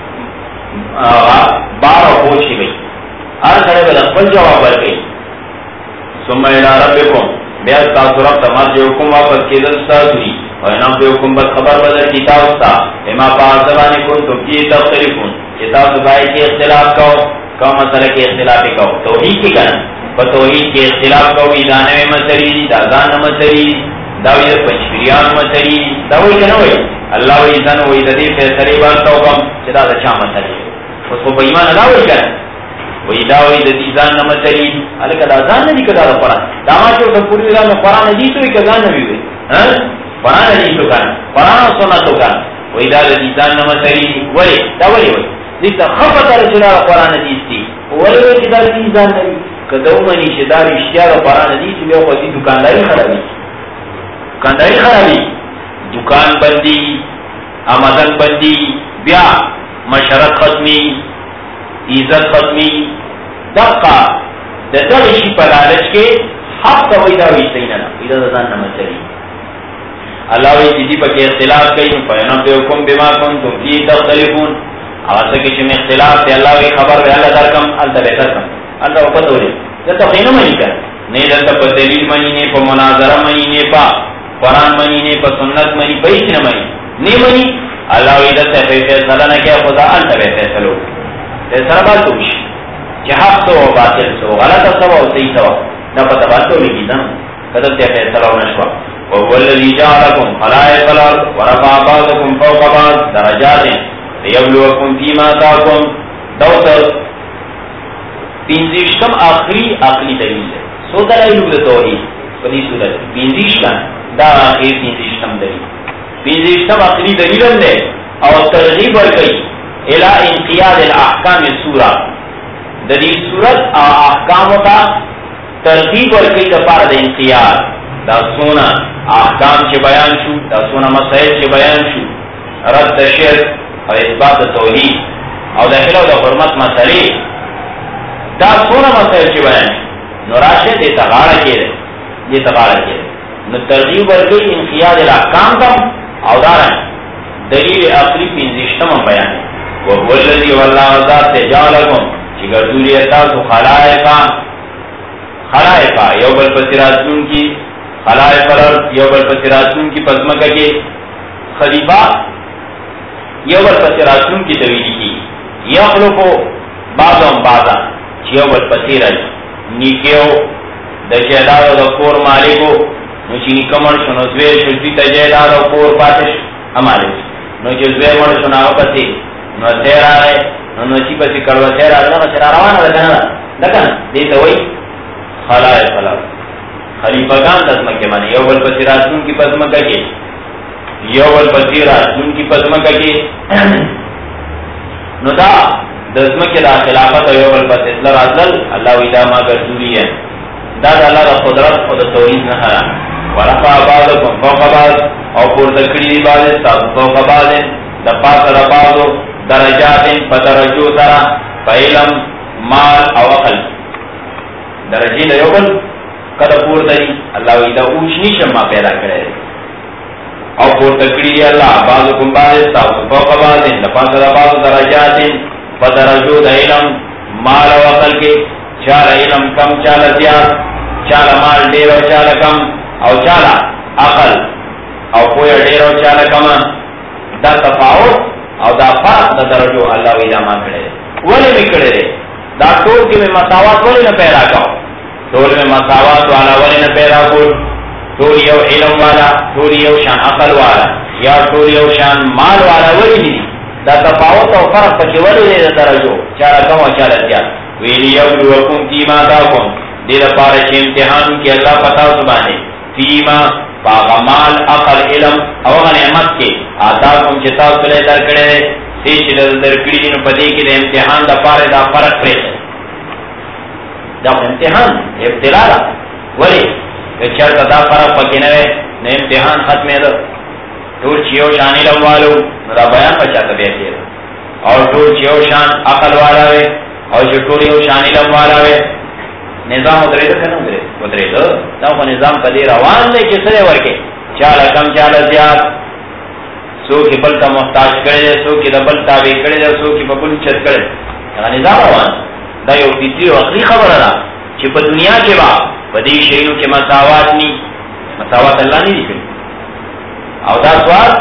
بار او بوجھ ہی گئی ہر سڑے بل اقبل جواب بل گئی ثم الى ربکم بیاد تاثر رب تمام جو حکم واپس کی دل سازوی اور انام پہ حکم بس خبر بدل کتاب ستا اما پاس زبانی کن تم کی تختلفون کتاب زبائی کے اختلاف کہو کہو مسئلہ کے اختلاف کہو توحید کی کرن فتوحید کے اختلاف کہو ایدانے میں مسئلی دازان مسئلی داوی پنچفریان مسئلی داوی کنوئی اللہ و ایزان و ایدادی فیصلی بارتا ہوگم چدا دا چاہ مسئلی اس کو بیمان داوی کرن وی داوی دا دیزان مسئلی علیکہ دازان ندی کدا دا قرآن داما چو دا پوری دا قرآن حدیث ہوئی کزان نبی ہوئی قرآن حدیث ہو کرن قرآن و سنت ہو کرن وی دا دیزان مسئلی ولی دا ولی ولی دیتا خفت رسول قرآن حدیث تھی ولی وی دا دیزان نبی کدو منی چې دا رښتیا د قرآن دي چې بیا خو دې دکانداري خرابي دکانداري خرابي دکان بندي آمدن بندي بیا مشرت ختمی عزت ختمی دقا د دغه شي په لالچ کې حق ته وای دا وایي نه نه دا ځان نه مچري الله وی چې دې په کې اختلاف کوي په نه په حکم بما کنتم فی تختلفون هغه څه چې اختلاف دی الله وی خبر دی الله درکم الله به درکم الله په توګه دا ته نه مانی کړ نه دلته په دلیل مانی نه په مناظره مانی نه په قرآن مانی نه په سنت مانی په هیڅ نه مانی نه مانی الله وی دته په فیصله نه کې خدا الله به فیصلو فیصله باندې وشي چې حق او باطل سو غلط سو او صحیح سو دا په تاسو لګی دا کله ته فیصله ونشو وهو الذي جعلكم خلائق الارض ورفع بعضكم فوق بعض درجات ليبلوكم فيما آتاكم دوتر پینزیشتم آخری عقلی دلیل ہے سو دلائلو دا توحید پدی صورت پینزیشتم دا آخری پینزیشتم دلیل پینزیشتم عقلی دلیل ہے اور ترغیب ورکی الى انقیاد الاحکام سورہ دلیل صورت احکام کا ترغیب ورکی دا پارد انقیاد دا سونا احکام چی بیان شو دا سونا مسائل چی بیان شو رد شرک اور اثبات توحید اور دا خلو دا حرمت مسئلے دا سونا مسائل چی بیان نو راشد دی تغاڑا کی دے دی تغاڑا کی دے نو ترغیب ورکی انقیاد الاحکام کم او دارن دلیل اقلی پینزشتم بیان وهو الذی واللہ ذات جعلکم چی گردولی اتاسو خلائقا خلائقا یو بل پسراتون کی خلائق الارض یو بل پسراتون کی پزمکہ کے خلیفہ یو بل پسراتون کی تویلی کی یخلقو بعضم بعضا چی یو بل پسیرات نیکیو دا جیدارو دا کور مالکو نو چی نکمر شنو زویر شلفی تا جیدارو کور پاتش امالک نو چی زویر مر شنو آگا پسی نو سیر آگئے نو نو چی پسی کڑو سیر آگئے نو سیر آروانا لکنا لکنا دیتا وی خلائق الارض خلیفگان دسمکے مانے یو بل پسیراتون کی پزمکہ کے یو بل پسیراتون کی پزمکہ کے نو دا دسمکے دا خلافت یو بل پسیراتون ازل اللہ ویدہ ما گردولی ہے دا دا اللہ دا قدرت خود توحید نحرا ورفع بعضکم فوق بعض او پوردکڑی دی بعض فوق بعض دا پاس دا بعضو درجات پدرجو سرا پا علم مال او اقل درجی دا یو بل کدا پوردری اللہ ویدہ اوچ نیشم ما پیدا کرے او پوردکڑی دی اللہ بعضکم بعض فوق بعض دا پاس دا بعض درجات پدرجو دا علم مال او اقل کے چالا علم کم چالا زیاد چالا مال دیر او چالا کم او چالا عقل او پویا دیر او چالا کم دا تفاوت او دا فرق دا درجو اللہ ویدہ ما کرے ولی میں کرے دا ٹول کی میں مساوات ولی نہ پیدا کاؤ ٹول میں مساوات والا ولی نہ پیدا کر ٹول یو علم والا ٹول یو شان عقل والا یا ٹول یو شان مال والا ولی نہیں دا تفاوت او فرق پکی ولی دے دا درجو چالا کم او چالا زیاد ویلی یبلوکم فیما آتاکم دیر پارچ امتحان کی اللہ پتا سبانے فیما باغمال عقل علم او غنعمت کے آتاکم چتا سلے در کڑے سیچ در کڑی دن پدے کی دے امتحان دا پارے دا فرق پریس دا امتحان ابتلا دا ولی چرت دا فرق پکی نوے نا امتحان ختمے دا ٹور چیو شان علم والو دا بیان بچاتا بیٹھے دا اور ٹور چیو شان عقل والا وے اور جو ٹوری ہو شان علم والا وے نظام ادرے تو کہنا ادرے ادرے تو دا وہ نظام پدی روان دے کسرے ورکے چالا کم چالا زیاد سو کی بلتا محتاج کرے دے سو کی دا بلتا بے کرے دے سو کی ببل چت کرے دا نظام روان دا یو فیصلی و اخری خبر دا چی پا دنیا کے با پدی شئینو کے مساوات نی مساوات اللہ نہیں دکھے او دا سوال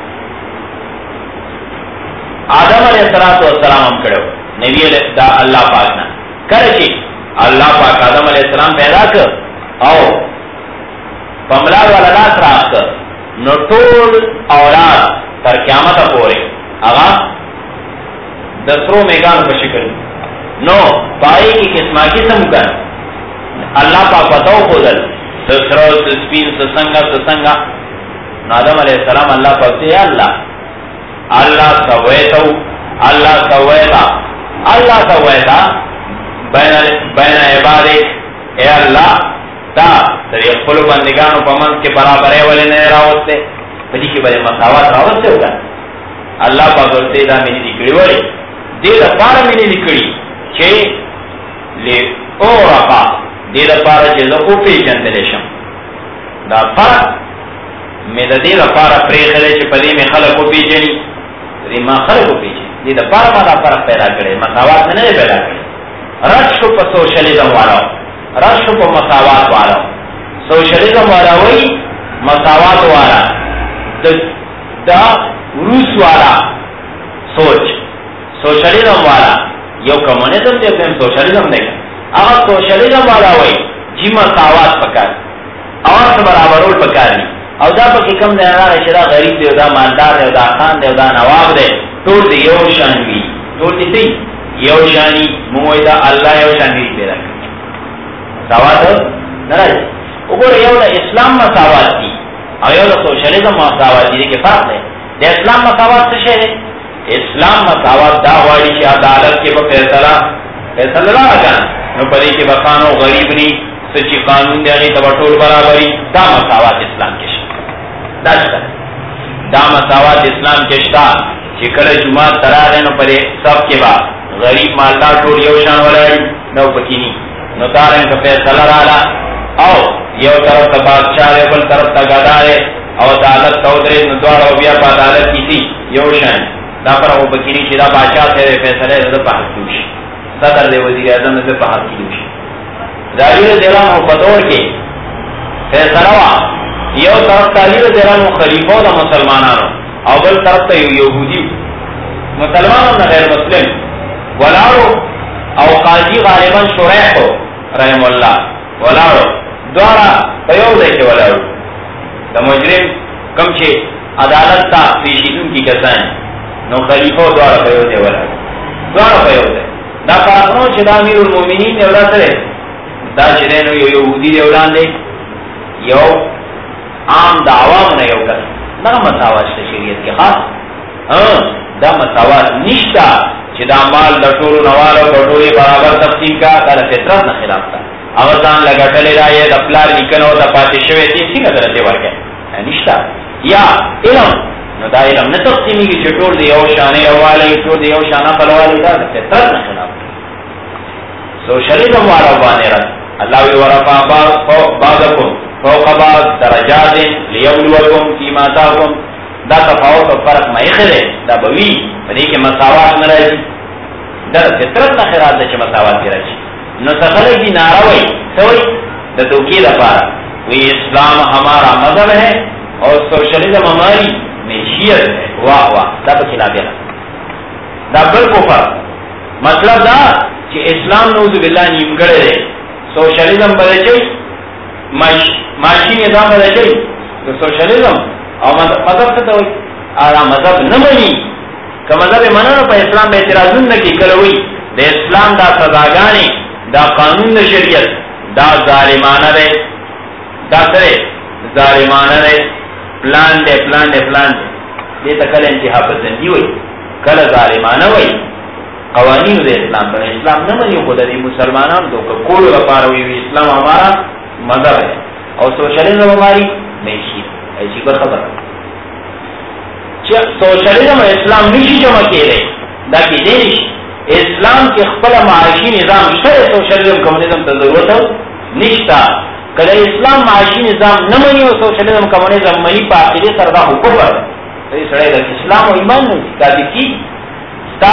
آدم علیہ السلام ہم کرے ہو نبی علیہ دا اللہ پاک نا کرچی اللہ پاک آدم علیہ السلام پیدا کر او پملار والا لاس راک کر نو طول اولاد تر قیامت پورے اگا دسروں میگان پر شکل نو پائی کی قسمہ قسم کر اللہ پاک بتاو خودل سسرو سسپین سسنگا سسنگا نو آدم علیہ السلام اللہ پاک سے اللہ اللہ سویتو اللہ سویتا اللہ سویتا بین بین عبادک، اے اللہ تا در خپل بندگانو په منځ کې برابرۍ ولې نه راوسته؟ په دې کې به مساوات راوسته وګا الله پاک ورته دا مې دې کړی وړي دې لپاره مې دې کړی چې له اورقا دې لپاره چې زه او پیژندل شم. دا فرق مې د دې لپاره پرې خلې چې په دې مې خلک او پیژني، دې ما خلک او پیژني، دې لپاره ما دا فرق پیدا کړی، مساوات نه پیدا کړی. رشو په سوشلیزم والا، رشو په مساوات والا. سوشلیزم والا وی مساوات والا دا روس والا سوچ، سوشلیزم والا یو کمونیزم دی کوم سوشلیزم دی. هغه سوشلیزم والا وی جی مساوات پکار اور برابرول پکار دي، او دا پکې کم دی هغه چې دا غریب دی، دا مالدار دی، دا خان دی، دا نواب دی، ټول دی یو شان وي، ټول دي یو شانی موږ دا الله یو شان دی پیدا کړ. مساوات نه راځي. وګوره یو د اسلام مساوات دي او یو د سوشلیزم مساوات دي کې فرق دی. د اسلام مساوات څه شی دی؟ اسلام مساوات دا غواړي چې عدالت کې به فیصله فیصله راغله، نو پدې کې به قانون غریب ني سچي قانون دی هغه ته ټول برابرۍ. دا مساوات اسلام کې شته. دا شته دا مساوات اسلام کې شته چې کله جمعه تراغه نو پدې سب کې با غریب مالدار ټول یو شان ولاړ نو پکینی، نو دارن کا فیصله رااله او یو طرف ته بادشاہ دی بل طرف ته غدار او عدالت تودري نو دواړه بیا په عدالت کې یو شان. دا پر او پکینی چې دا بادشاہ ته فیصله زده په حق شي، صدر دی وزیر اعظم زده په حق شي. ظاهر دیلانو په دور کې فیصله وا یو طرف ته دیلانو خلیفہ د مسلمانانو او بل طرف ته یو يهودي مسلمانانو نه غیر مسلم ولاړو او قاضي غالبا شریح رحم الله ولاړو دوارا په یو ځای کې ولاړو. د مجرم کم چې عدالت ته پیشیدون کی کسان نو خلیفہ دوارا په یو ځای ولاړو، دوارا په یو ځای. دا کارونو چې د امیر المؤمنین دی ولر سره دا چې نو یو يهودي دی وړاندې یو عام د عوام نه یو کس، دا مساوات شریعت کې خاص ها دا مساوات نشته چې دا مال د ټولو نوالو په ټولې برابر تقسیم کا، دا فطرت نه خلاف ده. هغه ځان لګټلې راځي د پلار لیکنو د پاتې شوی دي څنګه درته ورکړي نشته. یا علم نو دا علم نه تقسیمېږي چې ټول دی یو شانې اووالی، ټول دی یو شانه خپلوالی، دا د فطرت نه خلاف ده. سوشلیزم والا باندې راځي الله وی ورفع بعضکم فوق بعض درجات لیبلوکم فیما آتاکم. دا تفاوت او فرق مې خره دا بوي په دې کې مساوات نه راځي، دا فطرت نه خلاف ده چې مساوات راځي. نو څخه کی ناروي سوي د دوکي لپاره وی اسلام ہمارا مذہب ہے اور سوشلزم ہماری معیشت ہے. واہ واہ دا په خلاف ده، دا بل کفر. مطلب دا چې اسلام نوذ بالله نیمګړی دی، سوشلزم بدلچي معاشي نظام بدلچي د سوشلزم او مذہب څه ته وایي؟ ا مذہب نه مني که مذہب مننه په اسلام به اعتراضونه کوي کله وایي د اسلام دا سزاګانې دا قانون د شریعت دا ظالمانه ده، دا سره ظالمانه ده، پلان ده پلان ده پلان ده. دې ته کله انتها پسندي وایي، کله ظالمانه وایي. قوانین د اسلام پر اسلام نه مني خو د مسلمانانو د کول لپاره وایي اسلام ہمارا مذہب ہے اور سوشلزم ہماری معیشت. ایسی پر خبر چې سوشلیزم او اسلام نشي جمع کېدی، دا کې دی اسلام کې خپل معاشي نظام شته، سوشلیزم کمونیزم ته ضرورت نشته. کله اسلام معاشي نظام نه مني او سوشلیزم کمونیزم مني په عقیده سره دا حکم ورته دی سره د اسلام او ایمان نه ثابت کی ستا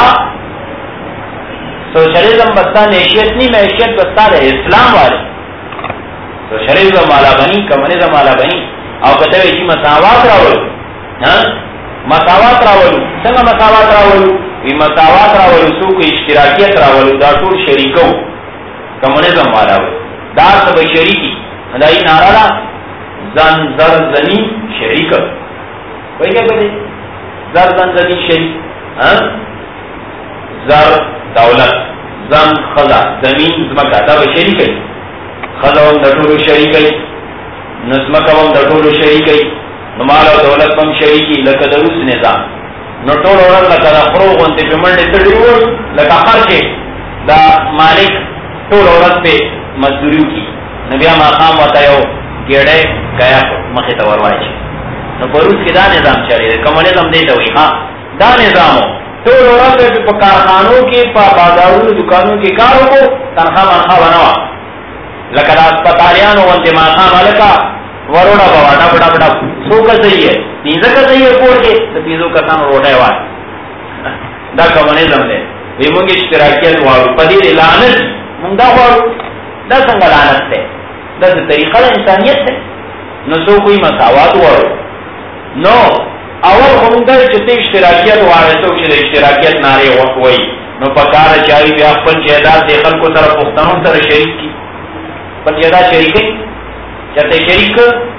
سوشلیزم بستا معیشت نہیں، معیشت بستا ہے اسلام والے. سوشلیزم والا بنی کمونیزم والا بنی او کته وی مساوات راول ها مساوات راول څنګه مساوات راول وی مساوات راول سو کو اشتراکیت راول دا ټول شریکو کمونیزم والا دا سب شریکی دای نارا ځان زر زنی شریک وای کې بده زر ځان زنی شریک ها زر دولت ځان خدا زمين زمکا دا شریک خدا هم د ټول شریکي نظمکه هم د ټولو شریکي، نو مال او دولت هم شریکي لکه د روس نظام. نو ټول ورځ لکه د خرو غوندې په منډې تړي وي لکه هر چې دا مالک ټول ورځ په مزدوری کی نو بیا ماقام وته یو ګړې کیا مخې ته ورواچي. نو په روس کې دا نظام چلی دی، کمونیزم دی ته وایي. ها دا نظام ټول ورځ په کارخانو کې په بازارونو دکانو کې کار وکړو، تنخوا منخوا ونه وه لکه د اسپتالیانو غوندې ماښام هلکه وروډه به وه ډب ډب ډب څو کسه یې پنځه کسه یې کور کې د پنځو کسانو روټۍ وایي. دا کمونیزم دی. وی مونږ اشتراکیت غواړو، په دې لعنت مونږ دا غواړو. دا څنګه لعنت دی؟ دا د طریقه د انسانیت دی. نو څوک وایي مساوات غواړو. نو اول خو مونږ چې ته اشتراکیت غواړې، څوک چې د اشتراکیت نارې وایي نو په کار چې هغوی بیا خپل جایداد د خلکو سره پښتنو سره شریک کړي، خپل جایداد شریک کړي، چېرته شریک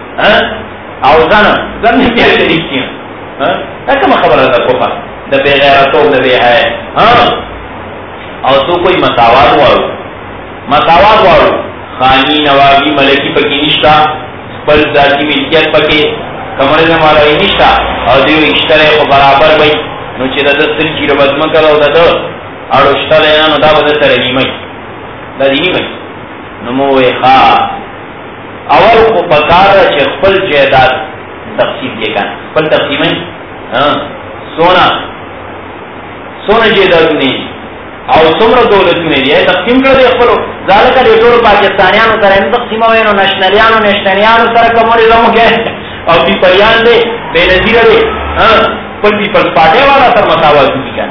او ځان ځان نه بیا شریک کړي. دا کومه خبره ده کفر د بې غیرتوب د بې حیا. او څوک وایي مساوات غواړو. مساوات غواړو، خاني نوابي ملکي پکې نشته، خپل ذاتي ملکیت پکې کمونیزم والا یې نشته، او دوی اشتری خو برابر وي. نو چې د ده سل چیره به ځمکه ده او د ده اړو شتلی نه، نو دا به ده سره نیمه دا دې نیمه. نو مو وایې ښه اول خو په کار ده چې خپل جایداد تقسیم یې که نه، خپل تقسیموي څونه څونه جایدادونه او څومره دولتونه دي تقسیم کړه دې خپلو. ځکه دې ټولو پاکستانیانو سره نه تقسیموي، نو نشنلیانو نشنلیانو سره کمونیزم وکړي او پیپلیان دې بې نظیره دي خپل پیپلز پارټۍ والا سره مساوات وکړي که نه،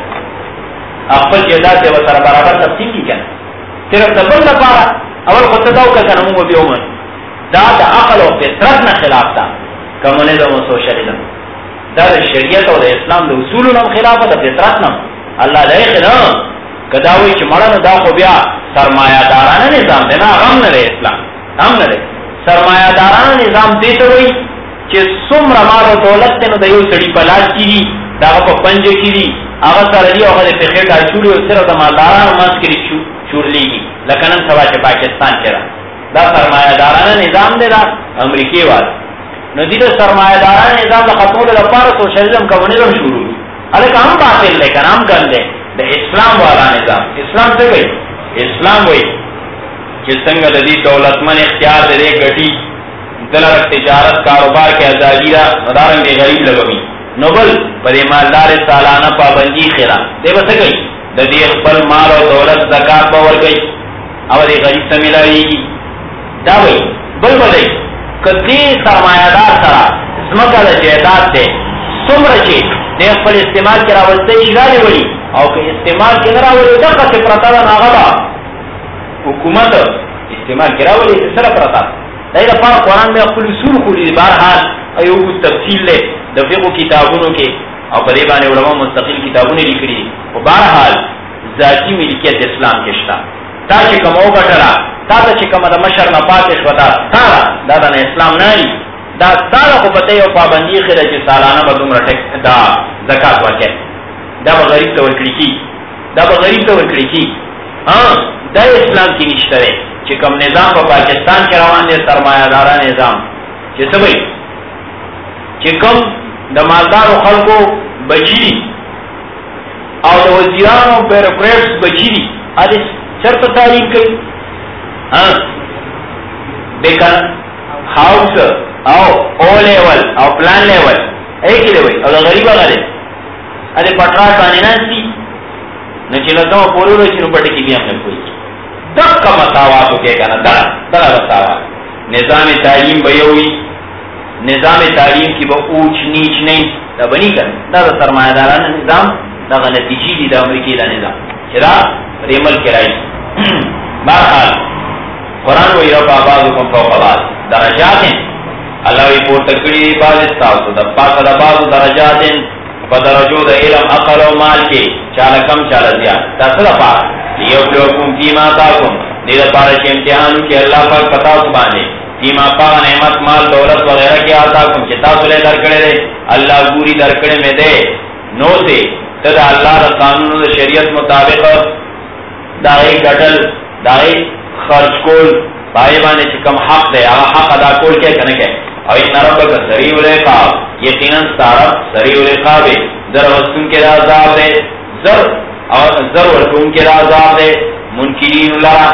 خپل جایداد دې ورسره برابر تقسیم کړي که نه. صرف د بل لپاره اول خو ته دا وکړه که نه موږ به بیا ومنو. دا د عقل او فطرت نه خلاف ده کمونیزم او سوشلیزم. دا د شریعت او د اسلام د اصولو نه خلاف ده، د فطرت نه. الله دې نه که دا وایي چې مړه نو دا خو بیا سرمایه دارانه نظام دی. نه هم نه دی اسلام، هم نه دی. سرمایه دارانه نظام دې ته وایي چې څومره مال او دولت دی نو د یو سړي په لاس کې دي، د هغه په پنجه کې دي، هغه سره دي او هغه د پښې ډاچوړي او صرف د مالدارانو منځ کې چورلېږي لکه نن سبا چې پاکستان کې ده. دا سرمایه دارانه نظام دی، دا امریکې والا. نو دې د سرمایه دارانه نظام د ختمولو لپاره سوشلیزم کمونیزم شروع دي. هلکه هم باطل دی که نه هم ګند دی. د اسلام والا نظام اسلام څه کوي؟ اسلام وایي چې څنګه د دې دولتمن اختیار د دې ګټي دلته تجارت کاروبار کې ازادي ده، نو دارنګې غریب لګوي. نو بل په دې مالدار سالانه پابندي خیره دی به څه کوي؟ د دې خپل مال او دولت زکات به ورکوي او دې غریب ته میلاویږي. دا وایي. بل به دی که دې سرمایهدار سره ځمکه د جایداد دی څومره چې دې خپل استعمال کې راوستی شي دا دې وړي، او که استعمال کې نه راولي دغسې پرته ده، نو هغه به حکومت استعمال کې راولي چې سره پرته ده. د دې لپاره قرآن بیا خپل اصول ښودي دي. بهرحال یو اوږد تفصیل دی د فقهو کتابونو کې، او په دې باندې علما مستقل کتابونه لیکلي دي. خو بهرحال ذاتي ملکیت اسلام کې شته. تا چې کومه وګټله، تا ته چې کومه د مشر نه پاتې شوه دا ستا ده، دا د نه اسلام نه دي. دا ستا ده، خو په ته یو پابندي ایښې ده چې سالانه به دومره دا زکات ورکوې. دا به غریب ته ورکړي کېږي، دا به غریب ته ورکړي کېږي. دا اسلام کې نشته دی. چې کوم نظام په پاکستان کې روان دی سرمایه داره نظام، چې څه وایي چې کوم د مالدارو خلکو بچي دي او د وزیرانو بیروکریټس بچي دي، هغې چېرته تعلیم کوي؟ بیکن هاوس او او لیول او پلان لیول هغې کې دی وایي، او د غریب هغه دی هغې پټراټ باندې ناست دي. نو چې له دغه پورې راشي نو پټې کې بیا هم نه پوهېږي. دغه مساوات وکړې که نه، دغه دغه مساوات. نظام تعلیم به یو وي، نظام تعلیم کې به اوچ نیچ نه دا به نه کوي. دا د سرمایهدارانه نظام دغه نتیجې دي د امریکې دا نظام چې دا په دې ملک کې راځي. بهرحال قرآن وایي رفع بعضکم فوق بعض درجات، الله وایي پورته کړي دي بعض ستاسو د پاسه د بعضو درجات په درجو د علم عقل او مال کې، چاله کم چاله زیات. دا څه دپاره؟ لیبلوکم فیما آتاکم، دې دپاره چې امتحان وکړي الله پاک په تاسو باندې فیما پاغه نعمت مال دولت وغیرہ کې آتاکم چې تاسو له درکړې دی. الله ګوري درکړې مې دی نو سي ته د الله د قانونو د شریعت مطابق دا یې ګټل، دا یې خرج کول، پای باندې چې کوم حق دی هغه حق ادا کول کې کنه کې. او ان ربک سریع العقاب، یقینا ستاره سریع العقاب، زر وسن کې عذاب دی، زر او زر ورکون کې عذاب دی منکرین لرا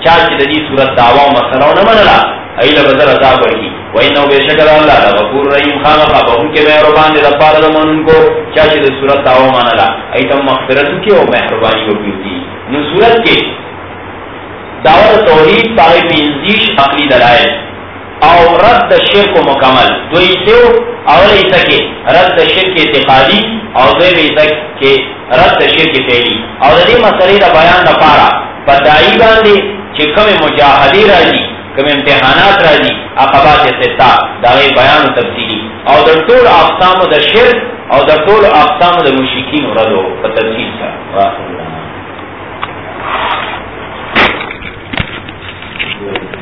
چاچ ددی صورت دعوا مسئلہ نہ منلا ایل بدر عذاب ورکی وینو بے شکر اللہ غفور رحیم خامخا بہن کے مہربان دے دپار دمن ان کو چاچ دے صورت دعوا منلا ایتم مغفرت کی او مہربانی وکیو کی نو صورت کے دعوت توحید پاگے پینزیش عقلی دلائل او رد شرک و مکمل دوئی سیو اول ایسا کے رد شرک اعتقادی او دوئی ایسا کے رد شرک فعلی او دی مسئلے دا بیان دا پارا بدائی باندے چی کم مجاہدی راجی کم امتحانات راجی عقبات ستا دا غی بیان و تفصیلی او در طول اقسام دا شرک او در طول اقسام دا مشرکین و ردو فتفصیل سا واخر اللہ